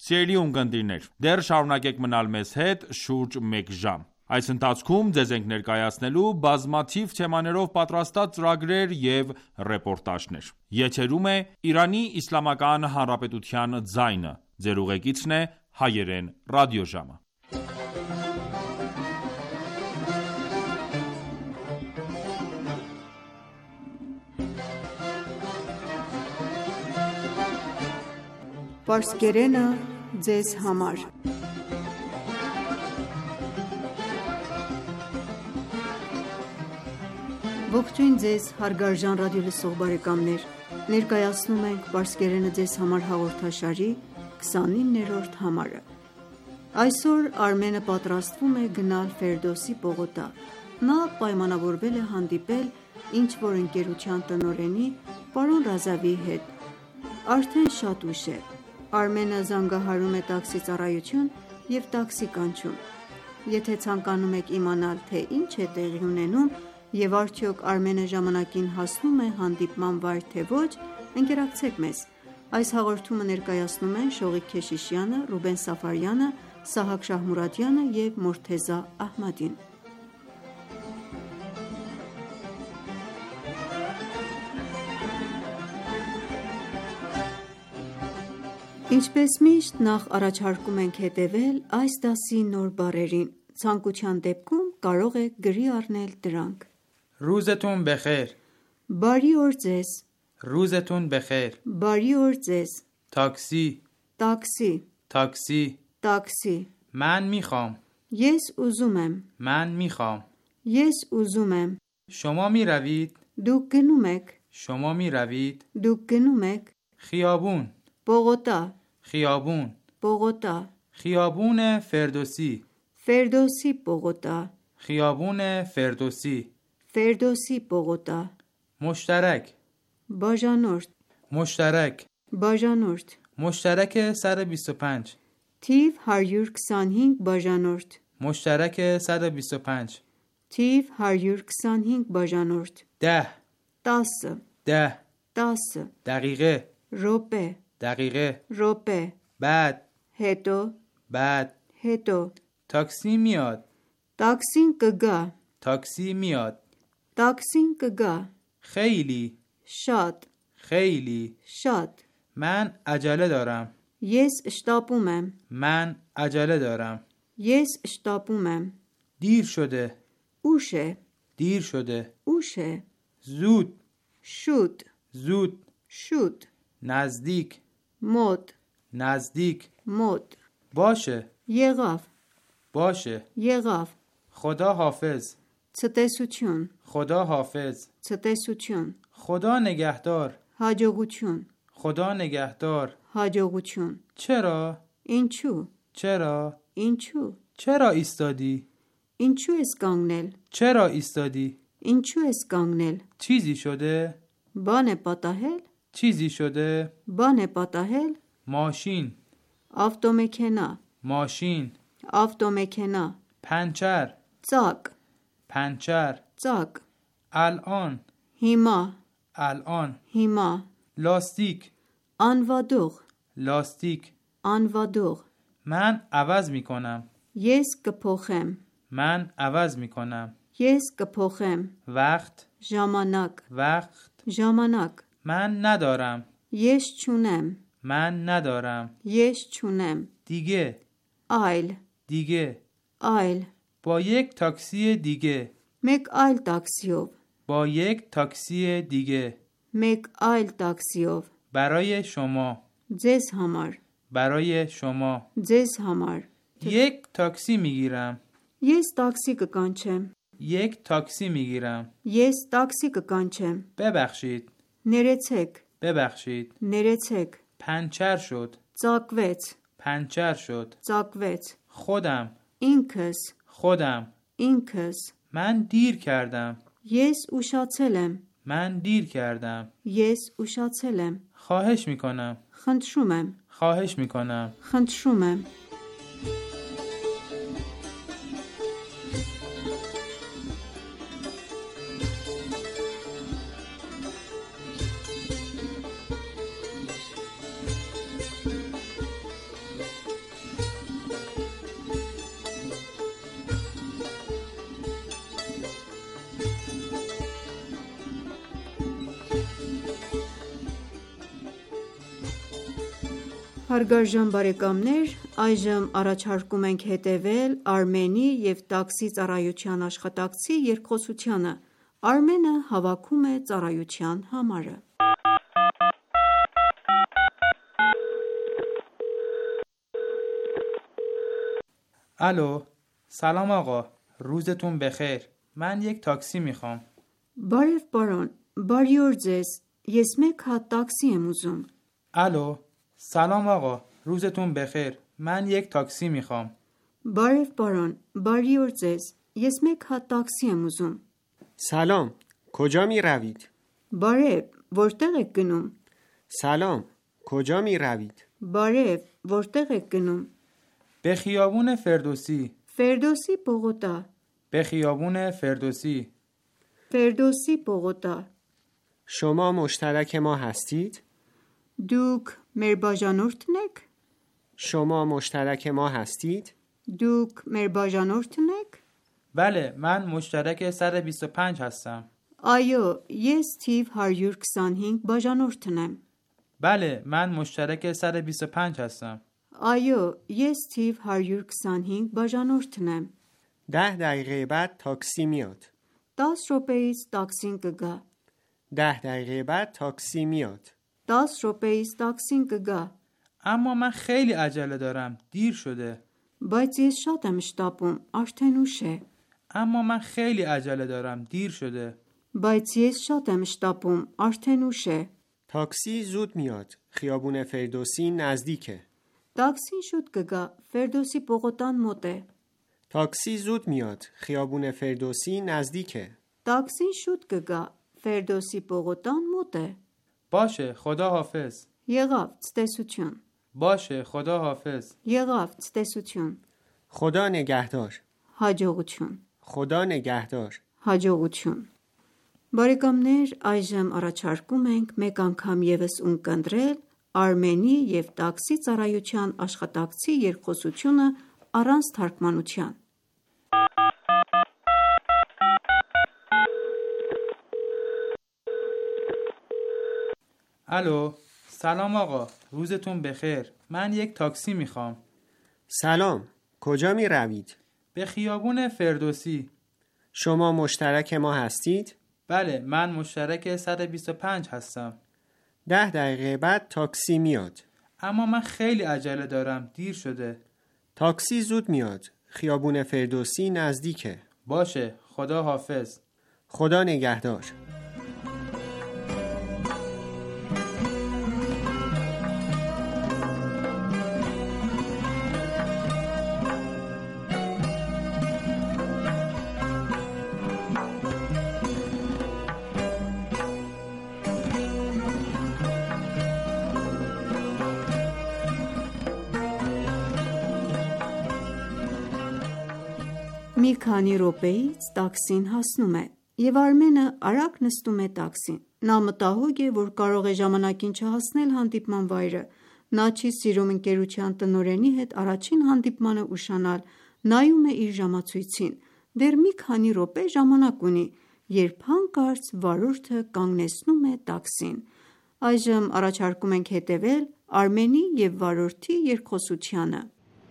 Սիրելի ունկնդիրներ, դեռ շարունակեք մնալ մեզ հետ շուրջ մեկ ժամ։ Այս ընթացքում ձեզ ենք ներկայացնելու բազմաթիվ թեմաներով պատրաստած ծրագրեր և ռեպորտաժներ։ Եթերում է Իրանի Իսլամական Հանրապետության ձայնը։ Ձեր ուղեկիցն է Հայերեն ռադիոժամը։ Պարսկերենը ձեզ համար։ Ողջույն ձեզ հարգարժան ռադիոլսող բարեկամներ։ Ներկայացնում ենք Պարսկերենը ձեզ համար հաղորդաշարի քսանիններորդ համարը։ Այսօր Արմենը պատրաստվում է գնալ Ֆերդոսի պողոտա։ Նա պայմանավորվել է հանդիպել ինչ-որ ընկերության տնօրենի պարոն Ռազավիի հետ։ Արդեն շատ ուշ է։ Արմենը զանգահարում է տաքսի ծառայություն և տաքսի կանչում։ Եթե ցանկանում եք իմանալ, թե ինչ է տեղի ունենում և արդյոք Արմենը ժամանակին հասնում է հանդիպման վայր, թե ոչ, ընկերակցեք մեզ։ Այս հաղորդումը ներկայացնում են Շողիկ Քեշիշյանը, Ռուբեն Սաֆարյանը, Սահակ Շահմուրադյանը և Մորթեզա Ահմադին։ Ինչպես միշտ, նախ առաջարկում ենք հետևել այս դասի նոր բառերին։ Ցանկության դեպքում կարող եք գրի առնել դրանք։ روزتون بخیر. Բարի օր ձեզ։ روزتون بخیر. Բարի օր ձեզ։ تاکسی. Տաքսի։ تاکسی. Տաքսի։ من میخوام. Ես ուզում եմ։ من میخوام. Ես ուզում եմ։ شما می روید. Դուք գնում եք։ شما می روید. Դուք գնում եք։ خیابون. Պողոտա։ خیابون. Պողոտա։ خیابون فردوسی. Ֆերդոսի պողոտա։ خیابون فردوسی. Ֆերդոսի պողոտա։ مشترک. Բաժանորդ։ مشترک. Բաժանորդ։ مشترک سر بیست و پنج. Թիվ հարյուր քսանհինգ բաժանորդ։ مشترک سر بیست و پنج. Թիվ հարյուր քսանհինգ բաժանորդ։ ده. տասը։ ده. տասը։ دقیقه. րոպե։ دقیقه. րոպե։ بعد. հետո։ بعد. հետո։ تاکسی میاد. տաքսին կգա։ تاکسی میاد. տաքսին կգա։ خیلی. շատ։ خیلی. շատ։ من عجله دارم. ես շտապում եմ։ من عجله دارم. ես շտապում եմ։ دیر شده. ուշ է։ دیر شده. ուշ է։ زود. շուտ։ زود. շուտ։ نزدیک. մոտ։ نزدیک. մոտ։ باشه. եղավ։ باشه. եղավ։ خدا حافظ. ցտեսություն։ خدا حافظ. ցտեսություն։ خدا نگهدار. հաջողություն։ خدا نگهدار. հաջողություն։ چرا؟ ինչու։ چرا؟ ինչու։ چرا ایستادی؟ ինչու ես կանգնել։ چرا ایستادی؟ ինչու ես կանգնել։ چیزی شده؟ բան է պատահել։ چیزی شده؟ բան է պատահել։ ماشین. ավտոմեքենա։ ماشین. ավտոմեքենա։ پنچر. ծակ։ پنچر. ծակ։ الان. հիմա։ الان. հիմա։ لاستیک. անվադող։ لاستیک. անվադող։ من عوض می کنم. ես կփոխեմ։ من عوض می کنم. ես կփոխեմ։ وقت. ժամանակ։ وقت. ժամանակ։ من ندارم. ես չունեմ։ من ندارم. ես չունեմ։ دیگه. այլ։ دیگه. այլ։ با یک تاکسی دیگه. մեկ այլ տաքսիով։ با یک تاکسی دیگه. մեկ այլ տաքսիով։ برای شما. ձեզ համար։ برای شما. ձեզ համար։ یک تاکسی میگیرم. ես տաքսի կկանչեմ։ یک تاکسی میگیرم. ես տաքսի կկանչեմ։ ببخشید. ներեցեք։ ببخشید. ներեցեք։ پنچر شد. ծակվեց։ پنچر شد. ծակվեց։ خودم. ինքս։ خودم. ինքս։ من دیر کردم. ես ուշացել եմ։ من دیر کردم. ես ուշացել եմ։ خواهش میکنم. խնդրում եմ։ خواهش میکنم. խնդրում եմ։ Հարգարժան բարեկամներ, այժմ առաջարկում ենք հետևել Արմենի և տաքսի ծառայության աշխատակցի երկխոսությանը։ Արմենը հավաքում է ծառայության համարը։ الو، سلام آقا، روزتون بخیر. من یک تاکسی میخوام. Բարև պարոն, բարի օր ձեզ, ես մեկ հատ տաքսի եմ ուզում։ الو، سلام آقا، روزتون بخیر. من یک تاکسی میخوام. Բարև պարոն, բարի օր ձեզ, ես մեկ հատ տաքսի եմ ուզում։ سلام، کجا می روید؟ Բարև, որտեղ եք գնում։ سلام، کجا می روید؟ Բարև, որտեղ եք գնում։ به خیابون فردوسی. Ֆերդոսի պողոտա, به خیابون فردوسی. Ֆերդոսի պողոտա։ شما مشترک ما هستید؟ Դուք մեր բաժանորդն եք։ شما مشترک ما هستید؟ Դուք մեր բաժանորդն եք։ بله، من مشترک صد و بیست و پنج هستم. Այո, ես թիվ հարյուր քսանհինգ բաժանորդն եմ։ بله، من مشترک صد و بیست و پنج هستم. Այո, ես թիվ հարյուր քսանհինգ բաժանորդն եմ։ ده دقیقه بعد تاکسی میاد. دس րոպեից տաքսին կգա։ ده دقیقه بعد تاکسی میاد. دس րոպեից տաքսին կգա։ اما من خیلی عجله دارم. دیر شده. Բայց ես շատ եմ շտապում, արդեն ուշ է։ اما من خیلی عجله دارم. دیر شده. Բայց ես շատ եմ շտապում, արդեն ուշ է։ تاکسی زود میاد. خیابون فردوسی نزدیکه. Տաքսին շուտ կգա, Ֆերդոսի պողոտան մոտ է։ تاکسی زود میاد. خیابون فردوسی نزدیکه. Տաքսին շուտ կգա, Ֆերդոսի պողոտան մոտ է։ باشه، خدا حافظ. Եղավ, ցտեսություն։ باشه، خدا حافظ. Եղավ, ցտեսություն։ خدا نگهدار. Հաջողություն։ خدا نگهدار. Հաջողություն։ Բարեկամներ, այժմ առաջարկում ենք մեկ անգամ եւս ունկնդրել Արմենի եւ տաքսի ծառայության աշխատակցի երկխոսությունը առանց թարգմանության։ الو، سلام آقا، روزتون بخیر. من یک تاکسی میخوام. سلام، کجا می روید؟ به خیابون فردوسی. شما مشترک ما هستید؟ بله، من مشترک صد و بیست و پنج هستم. ده دقیقه بعد تاکسی میاد. اما من خیلی عجله دارم. دیر شده. تاکسی زود میاد. خیابون فردوسی نزدیکه. باشه، خدا حافظ. خدا نگهدار. Մի քանի րոպեից տաքսին հասնում է, եւ Արմենը արագ նստում է տաքսին։ Նա մտահոգ է, որ կարող է ժամանակին չհասնել հանդիպման վայրը։ Նա չի սիրում ընկերության տնօրենի հետ առաջին հանդիպմանը ուշանալ, նայում է իր ժամացույցին։ Դեռ մի քանի րոպե ժամանակ ունի, երբ հանկարծ վարորդը կանգնեցնում է տաքսին։ Այժմ առաջարկում ենք հետևել Արմենի եւ վարորդի երկխոսությանը։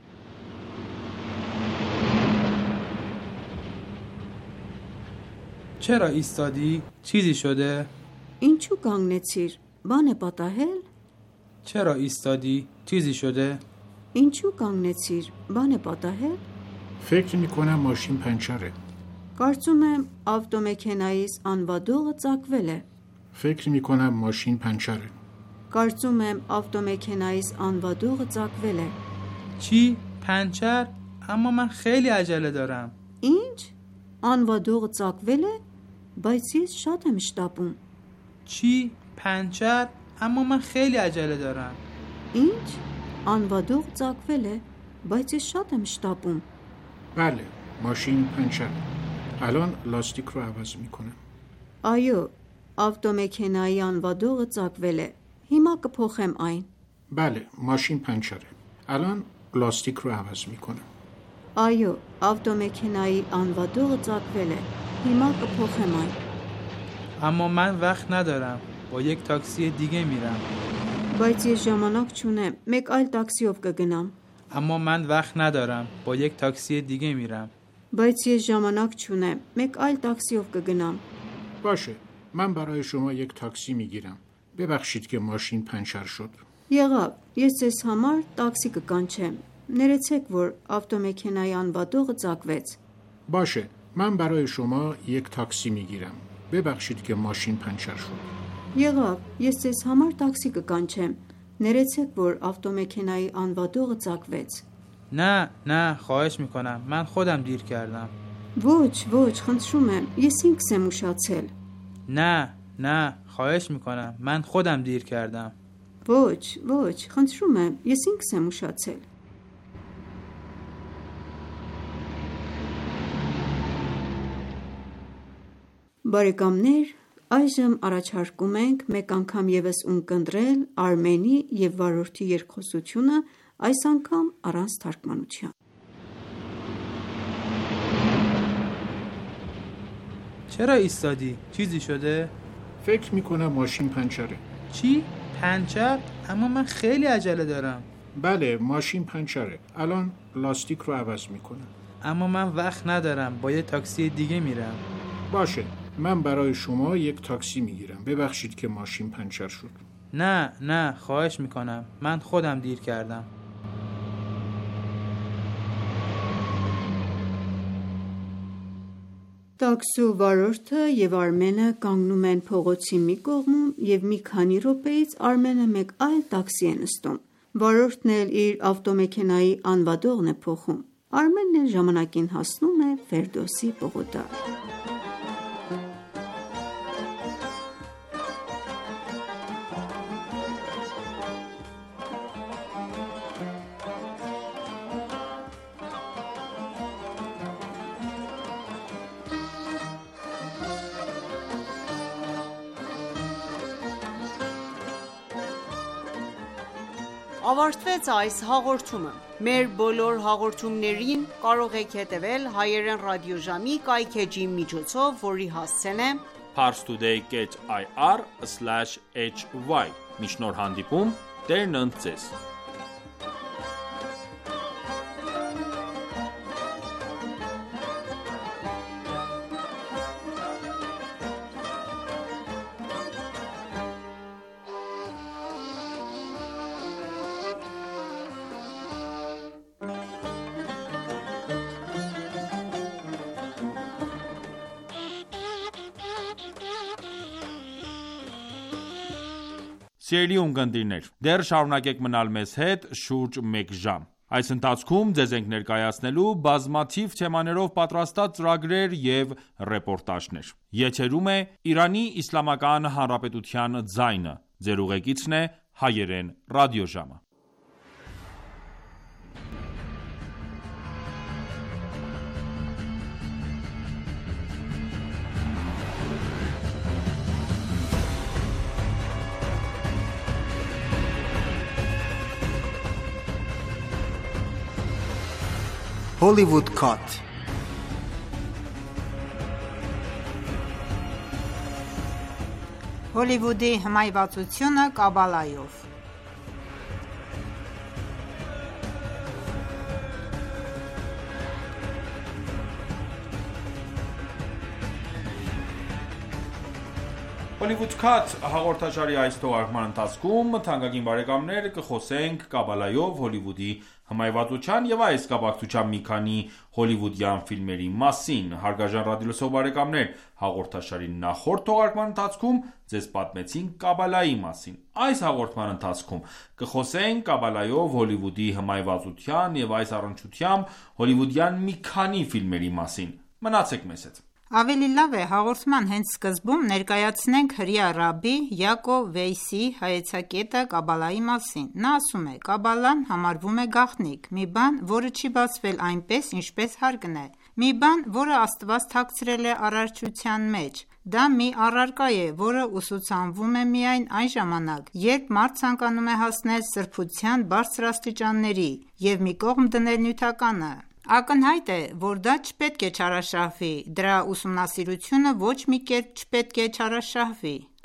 چرا ایستادی؟ چیزی شده؟ Ինչու կանգնեցիր, բան է պատահել։ چرا ایستادی؟ چیزی شده؟ Ինչու կանգնեցիր, բան է պատահել։ فکر میکنم ماشین پنچره. Կարծում եմ ավտոմեքենայից անվադողը ծակվել է։ فکر میکنم ماشین پنچره. Կարծում եմ ավտոմեքենայից անվադողը ծակվել է։ چی؟ پنچر؟ اما من خیلی عجله دارم. Ինչ? Անվադողը ծակվել է, բայց ես շատ եմ շտապում։ چی؟ پنچر؟ اما من خیلی عجله دارم. Ինչ? Անվադող ծակվել է, բայց ես շատ եմ շտապում։ بله ماشین پنچره. الان لاستیک رو عوض میکنم. Այո, ավտոմեքենայի անվադողը ծակվել է։ Հիմա կփոխեմ այն։ بله ماشین پنچره. الان لاستیک رو عوض میکنم. Այո, ավտոմեքենայի անվադողը ծակվել է։ Հիմա կփոխեմ այն։ اما من وقت ندارم. با یک تاکسی دیگه میرم. Բայց ես ժամանակ չունեմ, մեկ այլ տաքսիով կգնամ։ اما من وقت ندارم. با یک تاکسی دیگه میرم. Բայց ես ժամանակ չունեմ, մեկ այլ տաքսիով կգնամ։ باشه من برای شما یک تاکسی میگیرم. ببخشید که ماشین پنچر شد. Եղավ, ես ձեզ համար տաքսի կկանչեմ։ Ներեցեք, որ ավտոմեքենայի անվադողը ծակվեց։ باشه من برای شما یک تاکسی میگیرم. ببخشید که ماشین پنچر شد. Եղավ, ես ձեզ համար տաքսի կկանչեմ։ Ներեցեք, որ ավտոմեքենայի անվադողը ծակվեց։ نه نه خواهش میکنم. من خودم دیر کردم. Ոչ, ոչ, խնդրում եմ, ես ինքս եմ ուշացել։ نه نه خواهش میکنم. من خودم دیر کردم. Ոչ, ոչ, խնդրում եմ, ես ինքս եմ ուշացել։ Բարեկամներ, այժմ առաջարկում ենք մեկ անգամ ևս ունկնդրել Արմենի և վարորդի երկխոսությունը, այս անգամ առանց թարգմանության։ چرا ایستادی؟ چیزی شده؟ فکر میکنم ماشین پنچره. چی؟ پنچر؟ اما من خیلی عجله دارم. بله ماشین پنچره. الان لاستیک رو عوض میکنم. اما من وقت ندارم. با یه تاکسی دیگه میرم. باشه من برای شما یک تاکسی میگیرم. ببخشید که ماشین پنچر شد. نه نه خواهش میکنم. من خودم دیر کردم. Տաքսու վարորդը և Արմենը կանգնում են փողոցի մի կողմում և մի քանի րոպեից Արմենը մեկ այլ տաքսի է նստում։ Վարորդն էլ իր ավտոմեքենայի անվադողն է փոխում։ Արմենն էլ ժամանակին հասնում է Ֆերդոսի պողոտա։ Ավարտվեց այս հաղորդումը։ Մեր բոլոր հաղորդումներին կարող եք հետևել հայերեն ռադիոժամի կայքէջի միջոցով, որի հասցեն է parstoday dot i r slash h y։ Մինչ նոր հանդիպում, Տերն ընդ ձեզ։ Սիրելի ունկնդիրներ, դեռ շարունակեք մնալ մեզ հետ շուրջ մեկ ժամ։ Այս ընթացքում ձեզ ենք ներկայացնելու բազմաթիվ թեմաներով պատրաստած ծրագրեր և ռեպորտաժներ։ Եթերում է Իրանի Իսլամական Հանրապետության ձայնը։ Ձեր ուղեկիցն է հայերեն ռադիոժամը։ Hollywood Cut Հոլիվուդի հմայվածությունը Կաբալայով Hollywood Cut հաղորդաշարի այս թողարկման ընթացքում թանկագին բարեկամներ կխոսենք Կաբալայով Հոլիվուդի հմայվածության և այս կապակցությամբ մի քանի հոլիվուդյան ֆիլմերի մասին։ Հարգարժան ռադիոլսող բարեկամներ, հաղորդաշարի նախորդ թողարկման ընթացքում ձեզ պատմեցինք Կաբալայի մասին։ Այս հաղորդման ընթացքում կխոսենք Կաբալայով Հոլիվուդի հմայվածության և այս առնչությամբ հոլիվուդյան մի քանի ֆիլմերի մասին։ Մնացեք մեզ հետ։ Ավելի լավ է հաղորդման հենց սկզբում ներկայացնենք հրեա ռաբբի Յակով Վեյսի հայեցակետը Կաբալայի մասին։ Նա ասում է. Կաբալան համարվում է գաղտնիք, մի բան, որը չի բացվել այնպես, ինչպես հարկն է, մի բան, որը Աստված թաքցրել է արարչության մեջ։ Դա մի առարկա է, որը ուսուցանվում է միայն այն ժամանակ, երբ մարդ ցանկանում է հասնել սրբության բարձր աստիճանների և մի կողմ դնել նյութականը։ Ակնհայտ է, որ դա չպետք է չարաշահվի, դրա ուսումնասիրությունը ոչ մի կերպ չպետք է չարաշահվի։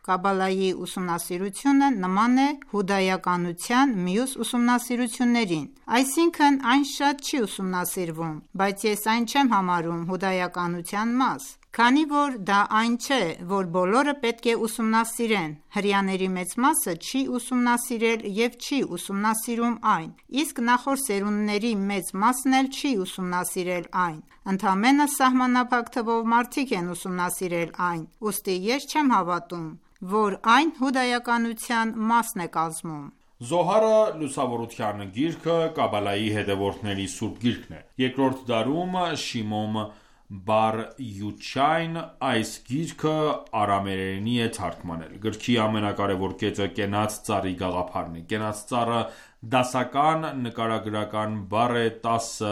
Կաբալայի ուսումնասիրությունը նման է հուդայականության մյուս ուսումնասիրություններին, այսինքն այն շատ չի ուսումնասիրվում, բայց ես այն չեմ համարում հուդայականության մաս, քանի որ դա այն չէ, որ բոլորը պետք է ուսումնասիրեն, հրեաների մեծ մասը չի ուսումնասիրել և չի ուսումնասիրում այն, իսկ նախորդ սերունդների մեծ մասն էլ չի ուսումնասիրել այն, ընդամենը սահմանափակ թվով մարդիկ են ուսումնասիրել այն, ուստի ես չեմ հավատում, որ այն հուդայականության մասն է կազմում։ Զոհարը լուսավորության գիրքը Կաբալայի հետևորդների սուրբ գիրքն է։ Երկրորդ դարում Շիմոն Բար Յուչայն այս գիրքը արամեերենի է թարգմանել։ Գրքի ամենակարևոր կետը կենաց ծառի գաղափարն է։ Կենաց ծառը դասական նկարագրական բառ է տասը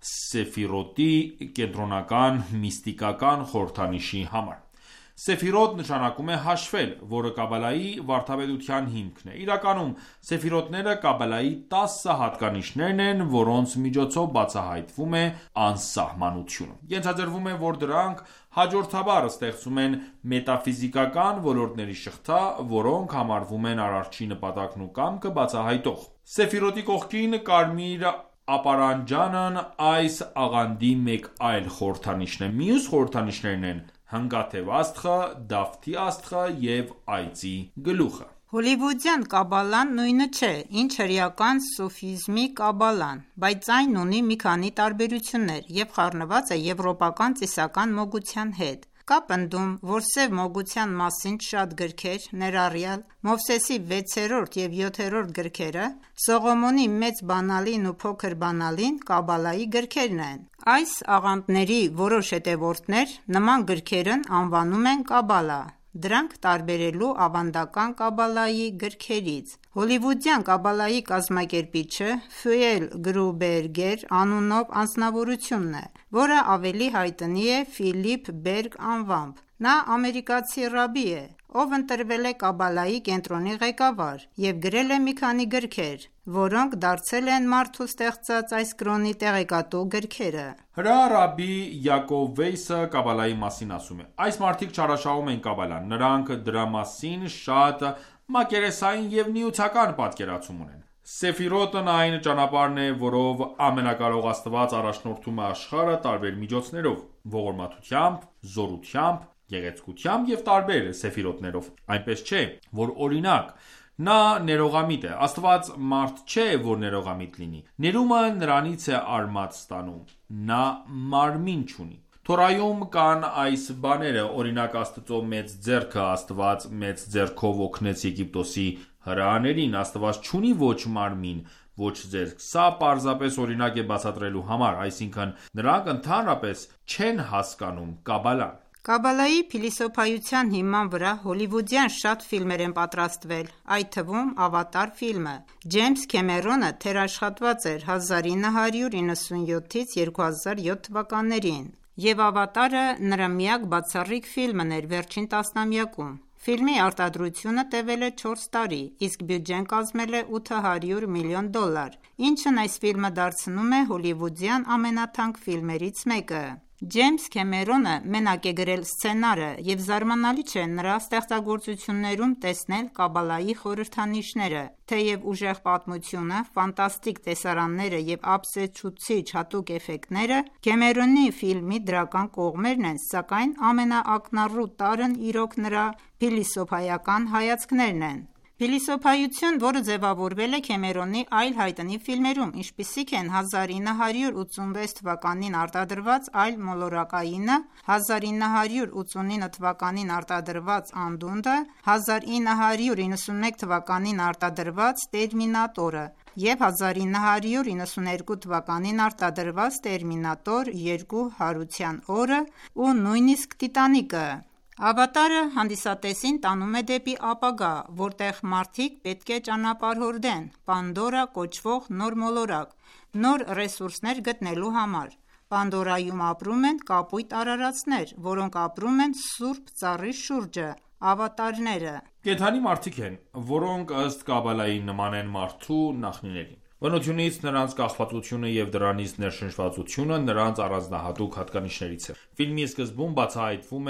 սեֆիրոտի կենտրոնական միստիկական խորհրդանիշի համար։ Սեֆիրոտ նշանակում է հաշվել, որը Կաբալայի վարդապետության հիմքն է։ Իրականում սեֆիրոտները Կաբալայի տասը հատկանիշներն են, որոնց միջոցով բացահայտվում է անսահմանությունը։ Ենթադրվում է, որ դրանք հաջորդաբար ստեղծում են մետաֆիզիկական ոլորտների շղթա, որոնք համարվում են Արարչի նպատակն ու կամքը բացահայտող։ Սեֆիրոտի կողքին կարմիր ապարանջանն այս աղանդի մեկ այլ խորհրդանիշն է։ Մյուս խորհրդանիշներն են հնգաթև աստղը, Դավթի աստղը և այծի գլուխը։ Հոլիվուդյան կաբալան նույնը չէ, ինչ հրեական սուֆիզմի կաբալան, բայց այն ունի մի քանի տարբերություններ և խառնված է եվրոպական ծիսական մոգության հետ։ Կա պնդում, որ սև մոգության մասին շատ գրքեր, ներառյալ Մովսեսի վեցերորդ և յոթերորդ գրքերը, Սողոմոնի մեծ բանալին ու փոքր բանալին Կաբալայի գրքերն են։ Այս աղանդների որոշ հետևորդներ նման գրքերն անվանում են Կաբալա, դրանք տարբերելու ավանդական Կաբալայի գրքերից։ Հոլիվուդյան կաբալայի կազմակերպիչը Ֆյուել Գրուբերգեր անունով անձնավորությունն է, որը ավելի հայտնի է Ֆիլիպ Բերգ անվամբ։ Նա ամերիկացի ռաբբի է, ով ընտրվել է Կաբալայի կենտրոնի ղեկավար և գրել է մի քանի գրքեր, որոնք դարձել են մարդու ստեղծած այս կրոնի տեղեկատու գրքերը։ Հրեա ռաբբի Յակով Վեյսը Կաբալայի մասին ասում է. այս մարդիկ չարաշահում են Կաբալան, նրանք դրա մասին շատ մակերեսային և նյութական պատկերացում ունեն։ Սեֆիրոտն այն ճանապարհն է, որով ամենակարող Աստված առաջնորդում է աշխարհը տարբեր միջոցներով՝ ողորմությամբ, զորությամբ, գեղեցկությամբ և տարբեր սեֆիրոտներով։ Այնպես չէ, որ օրինակ նա ներողամիտ է։ Աստված մարդ չէ, որ ներողամիտ լինի։ Ներումը նրանից է արմատ ստանում։ Նա մարմին չունի։ Թորայում կան այս բաները, օրինակ Աստծո մեծ ձեռքը, Աստված մեծ ձեռքով օգնեց Եգիպտոսի հրեաներին, Աստված չունի ոչ մարմին, ոչ ձեռք։ Սա պարզապես օրինակ է բացատրելու համար, այսինքն նրանք ընդհանրապես չեն հասկանում Կաբալան։ Կաբալայի փիլիսոփայության հիման վրա հոլիվուդյան շատ ֆիլմեր են պատրաստվել, այդ թվում Ավատար ֆիլմը։ Ջեյմս Քեմերոնը թերաշխատված էր հազար ինը հարյուր իննսունյոթից երկու հազար յոթ թվականներին, և Ավատարը նրա միակ բացառիկ ֆիլմն էր վերջին տասնամյակում։ Ֆիլմի արտադրությունը տևել է չորս տարի, իսկ բյուջեն կազմել է ութ հարյուր միլիոն դոլար, ինչն այս ֆիլմը դարձնում է հոլիվուդյան ամենաթանկ ֆիլմերից մեկը։ Ջեյմս Քեմերոնը մենակ է գրել սցենարը, և զարմանալի չէ նրա ստեղծագործություններում տեսնել Կաբալայի խորհրդանիշները։ Թեև ուժեղ պատմությունը, ֆանտաստիկ տեսարանները և ապշեցուցիչ հատուկ էֆեկտները Քեմերոնի ֆիլմի դրական կողմերն են, սակայն ամենաակնառու տարրն իրոք նրա փիլիսոփայական հայացքներն են։ Փիլիսոփայություն, որը ձևավորվել է Քեմերոնի այլ հայտնի ֆիլմերում, ինչպիսիք են հազար ինը հարյուր ութսունվեց թվականին արտադրված Այլ մոլորակայինը, հազար ինը հարյուր ութսունինը թվականին արտադրված Անդունդը, հազար ինը հարյուր իննսունմեկ թվականին արտադրված Տերմինատորը և հազար ինը հարյուր իննսուներկու թվականին արտադրված Տերմինատոր երկու Հարության օրը ու նույնիսկ Տիտանիկը։ Ավատարը հանդիսատեսին տանում է դեպի ապագա, որտեղ մարդիկ պետք է ճանապարհորդեն Պանդորա կոչվող նոր մոլորակ, նոր ռեսուրսներ գտնելու համար։ Պանդորայում ապրում են կապույտ արարածներ, որոնք ապրում են Սուրբ Ծառի շուրջը, ավատարները։ Կենդանի մարդիկ են, որոնք ըստ Կաբալայի նման են մարդու նախնիներին։ Բնությունից նրանց կախվածությունը և դրանից ներշնչվածությունը նրանց առանձնահատուկ հատկանիշներից է։ Ֆիլմի սկզբում բացահայտվում է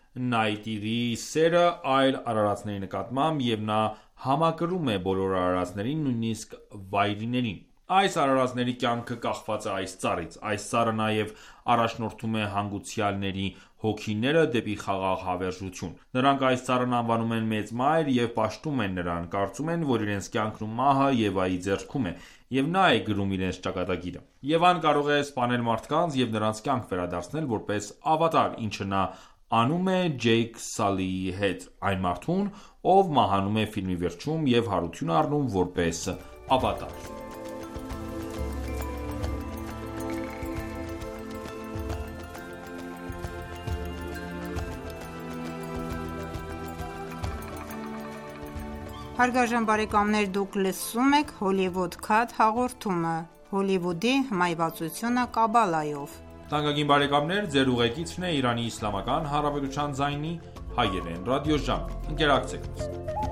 Նայտիրի սերը այլ արարածների նկատմամբ և նա համակրում է բոլոր արարածներին, նույնիսկ վայրիներին: Այս արարածների կյանքը կախված է այս ծառից: Այս ծառը նաև առաջնորդում է հանգուցյալների հոգիները դեպի խաղաղ հավերժություն: Նրանք այս ծառն անվանում են Մեծ Մայր և պաշտում են նրան: Կարծում են, որ իրենց կյանքն ու մահը Եվայի ձեռքում է, և նա է գրում իրենց ճակատագիրը: Եվան կարող է սպանել մարդկանց և նրանց կյանք վերադարձնել որպես ավատար, ինչը նա անում է Ջեյք Սալիի հետ, այն մարդուն, ով մահանում է ֆիլմի վերջում և հարություն է առնում որպես ավատար: Հարգարժան բարեկամներ, դուք լսում եք «Հոլիվուդ Քաթ» հաղորդումը, Հոլիվուդի հմայվածությունը Կաբալայով: Թանկագին բարեկամներ, Ձեր ուղեկիցն է Իրանի Իսլամական Հանրապետության ձայնի հայերեն ռադիոժամ: Ընկերակցեք մեզ: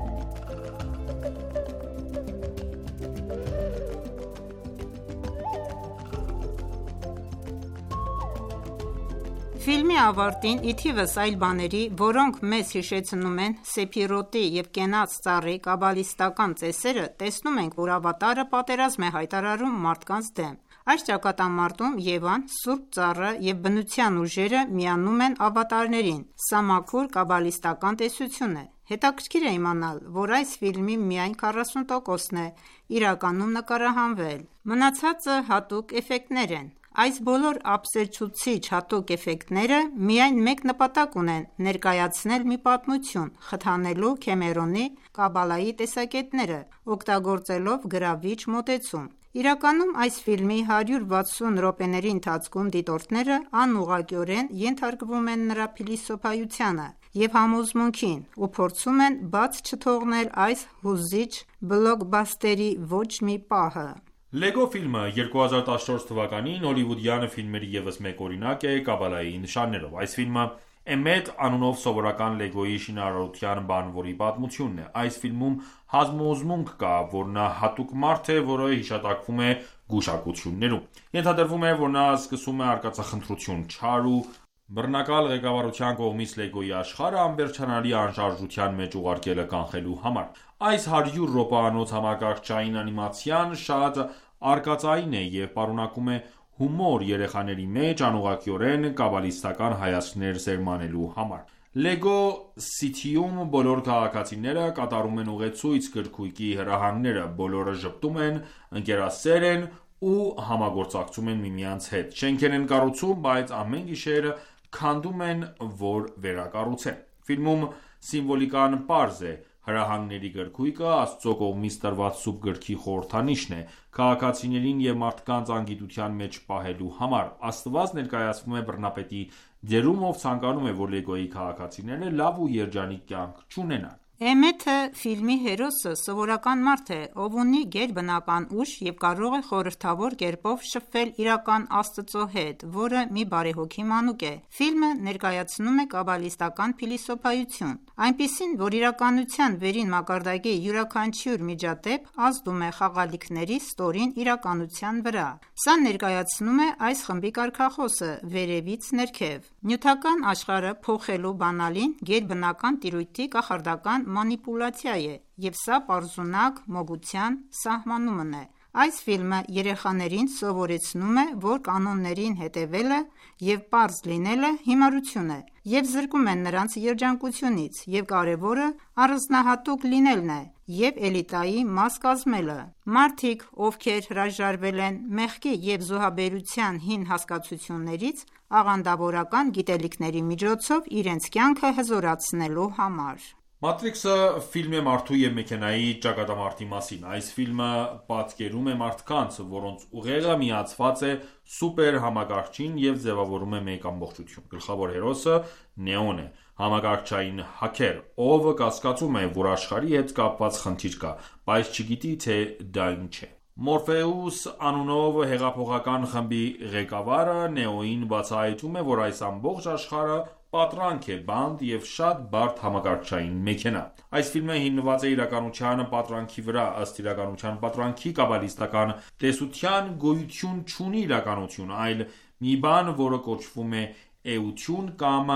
Ֆիլմի ավարտին, ի թիվս այլ բաների, որոնք մեզ հիշեցնում են Սեփիրոտի և կենաց ծառի կաբալիստական ծեսերը, տեսնում ենք, որ ավատարը պատերազմ է հայտարարում մարդկանց դեմ: Այս ճակատամարտում Եվան, Սուրբ Ծառը և բնության ուժերը միանում են ավատարներին: Սա մաքուր կաբալիստական տեսություն է: Հետաքրքիր է իմանալ, որ այս ֆիլմի միայն քառասուն տոկոսն է իրականում նկարահանվել: Մնացածը հատուկ էֆեկտներ են: Այս բոլոր ապշեցուցիչ հատուկ էֆեկտները միայն մեկ նպատակ ունեն ներկայացնել մի պատմություն՝ խթանելու Քեմերոնի Կաբալայի տեսակետները, օգտագործելով գրավիչ մոտեցում: Իրականում այս ֆիլմի հարյուր վաթսուն րոպեների ընթացքում դիտողները անուղղակիորեն ենթարկվում են նրա փիլիսոփայությանը և համոզմունքին ու փորձում են բաց չթողնել այս հուզիչ բլոքբասթերի ոչ մի պահը: Լեգո ֆիլմը երկու հազար տասնչորս թվականին հոլիվուդյան ֆիլմերի ևս մեկ օրինակ է Կաբալայի նշաններով: Այս ֆիլմը Էմմեթ անունով սովորական Լեգոյի շինարարության բանվորի պատմությունն է: Այս ֆիլմում համոզմունք կա, որ նա հատուկ մարդ է, որը հիշատակվում է գուշակություններում: Ենթադրվում է, որ նա սկսում է արկածախնդրություն՝ չար ու բռնակալ ղեկավարության կողմից Լեգոյի աշխարհը անվերջանալի անշարժության մեջ ուղարկելը կանխելու համար: Այս հարյուր րոպեանոց համակարգչային անիմացիան շատ արկածային է և պարունակում է հումոր՝ երեխաների մեջ անուղղակիորեն կաբալիստական հայացքներ սերմանելու համար: Լեգո Սիթիում բոլոր քաղաքացիները կատարում են ուղեցույց գրքույկի հրահանգները, բոլորը ժպտում են, ընկերասեր են ու համագործակցում են միմյանց հետ: Շենքեր են կառուցում, բայց ամեն գիշեր քանդում են, որ վերակառուցեն: Ֆիլմում սիմվոլիկան պարզ է: Հրահանգների գրքույկը Աստծո կողմից տրված սուրբ գրքի խորհրդանիշն է՝ քաղաքացիներին և մարդկանց անգիտության մեջ պահելու համար: Աստված ներկայացվում է բռնապետի դերում, ով ցանկանում է, որ Լեգոյի քաղաքացիները լավ ու երջանիկ կյանք չունենան: Էմմեթը ֆիլմի հերոսը սովորական մարդ է, ով ունի գերբնական ուժ և կարող է խորհրդավոր կերպով շփվել իրական Աստծո հետ, որը մի բարեհոգի մանուկ է: Ֆիլմը ներկայացնում է կաբալիստական փիլիսոփայություն, այնպիսին, որ իրականության վերին մակարդակի յուրաքանչյուր միջադեպ ազդում է խաղալիքների ստորին իրականության վրա: Սա ներկայացնում է այս խմբի կարգախոսը վերևից ներքև: Նյութական աշխարհը փոխելու բանալին գերբնական տիրույթի կախարդական մանիպուլյացիա է և սա պարզունակ մոգության սահմանումն է: Այս ֆիլմը երեխաներին սովորեցնում է, որ կանոններին հետևելը և պարզ լինելը հիմարություն է և զրկում է նրանց երջանկությունից և կարևորը առանձնահատուկ լինելն է և էլիտայի մաս կազմելը: Մարդիկ, ովքեր հրաժարվել են մեղքի և զոհաբերության հին հասկացություններից, աղանդավորական գիտելիքների միջոցով իրենց կյանքը հզորացնելու համար: Մատրիքսը ֆիլմ է մարդու և մեքենայի ճակատամարտի մասին: Այս ֆիլմը պատկերում է մարդկանց, որոնց ուղեղը միացված է սուպեր համակարգչին և ձևավորում է մեկ ամբողջություն: Գլխավոր հերոսը Նեոն է, համակարգչային հաքեր, ով կասկածում է, որ աշխարհի հետ կապված խնդիր կա, բայց չգիտի, թե դա ինչ է: Մորֆեուս անունով հեղափոխական խմբի ղեկավարը Նեոյին բացահայտում է, որ այս ամբողջ աշխարհը պատրանք է, բանտ և շատ բարդ համակարգչային մեքենա: Այս ֆիլմը հիմնված է իրականության պատրանքի վրա: Ըստ իրականության պատրանքի կաբալիստական տեսության, գոյություն չունի իրականություն, այլ մի բան, որը կոչվում է էություն կամ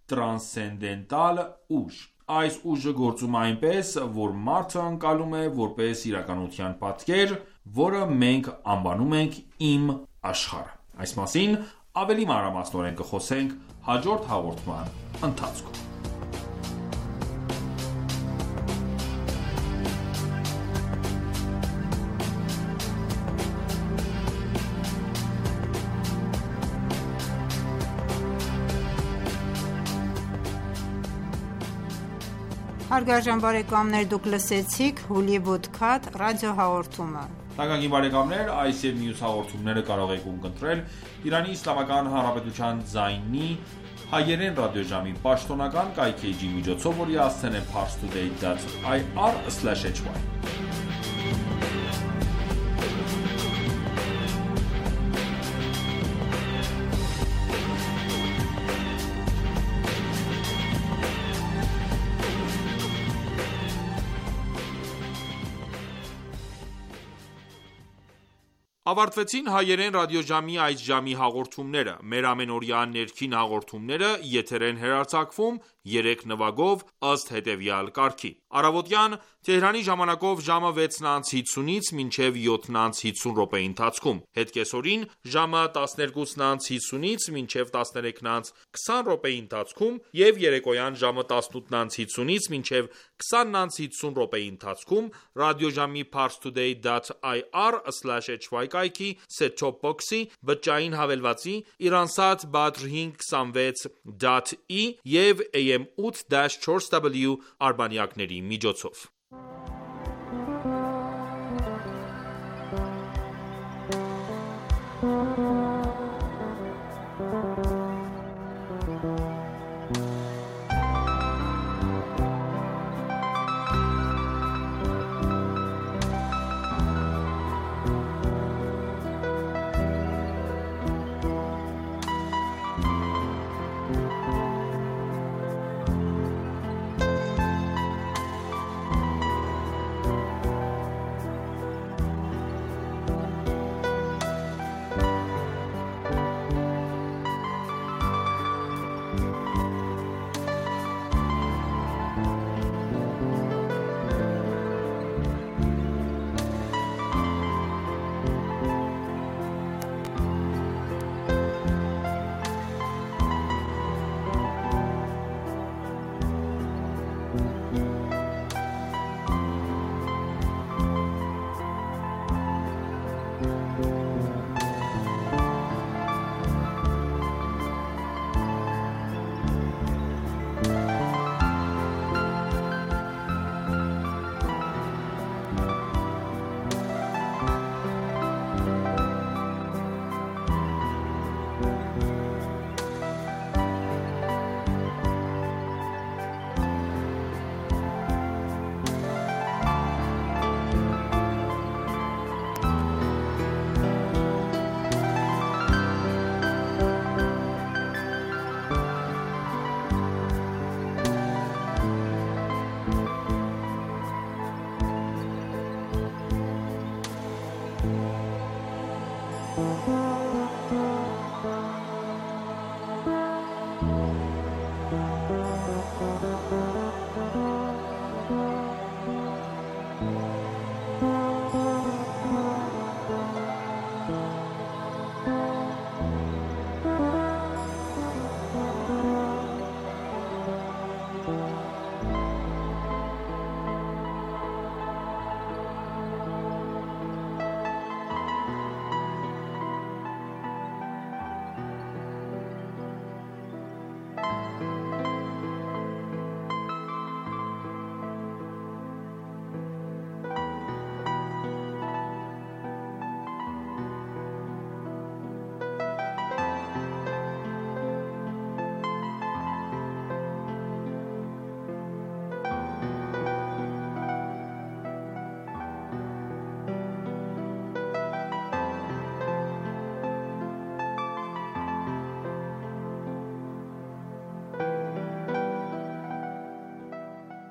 տրանսցենդենտալ ուժ։ Այս ուժը գործում է այնպես, որ մարդը ընկալում է որպես իրականության պատկեր, որը մենք անվանում ենք իմ աշխարհը։ Այս մասին ավելի մանրամասնորեն կխոսենք հաջորդ հաղորդման ընթացքում։ Հարգարժան բարեկամներ, դուք լսեցիք Hollywood Cut ռադիոհաղորդումը։ Թանկագին բարեկամներ, այս եւ մյուս հաղորդումները կարող եք ունկնդրել Իրանի Իսլամական Հանրապետության ձայնի հայերեն ռադիոժամի պաշտոնական կայքէջի միջոցով, որի հասցեն է parstoday dot i r slash h y։ Ավարտվեցին հայերեն ռադիոժամի այս ժամի հաղորդումները։ Մեր ամենօրյա ներքին հաղորդումները եթեր են հեռարձակվում երեք նվագով ըստ հետևյալ կարգի։ Առավոտյան Թեհրանի ժամանակով ժամը վեցն անց հիսունից մինչև յոթն անց հիսուն րոպեի ընթացքում, հետկեսօրին ժամը տասներկուսն անց հիսունից մինչև տասներեքն անց քսան րոպեի ընթացքում եւ երեկոյան ժամը տասնութն անց հիսունից մինչև քսանն անց հիսուն րոպեի ընթացքում ռադիոժամի parstoday dot i r slash h y կայքի set-top box-ի բջջային հավելվածի Iransat Badr հինգ քսանվեց dot i եւ a m eight dash four w արբանյակների միջոցով։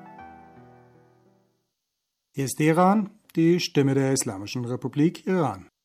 Hier ist Iran, die Stimme der Islamischen Republik Iran.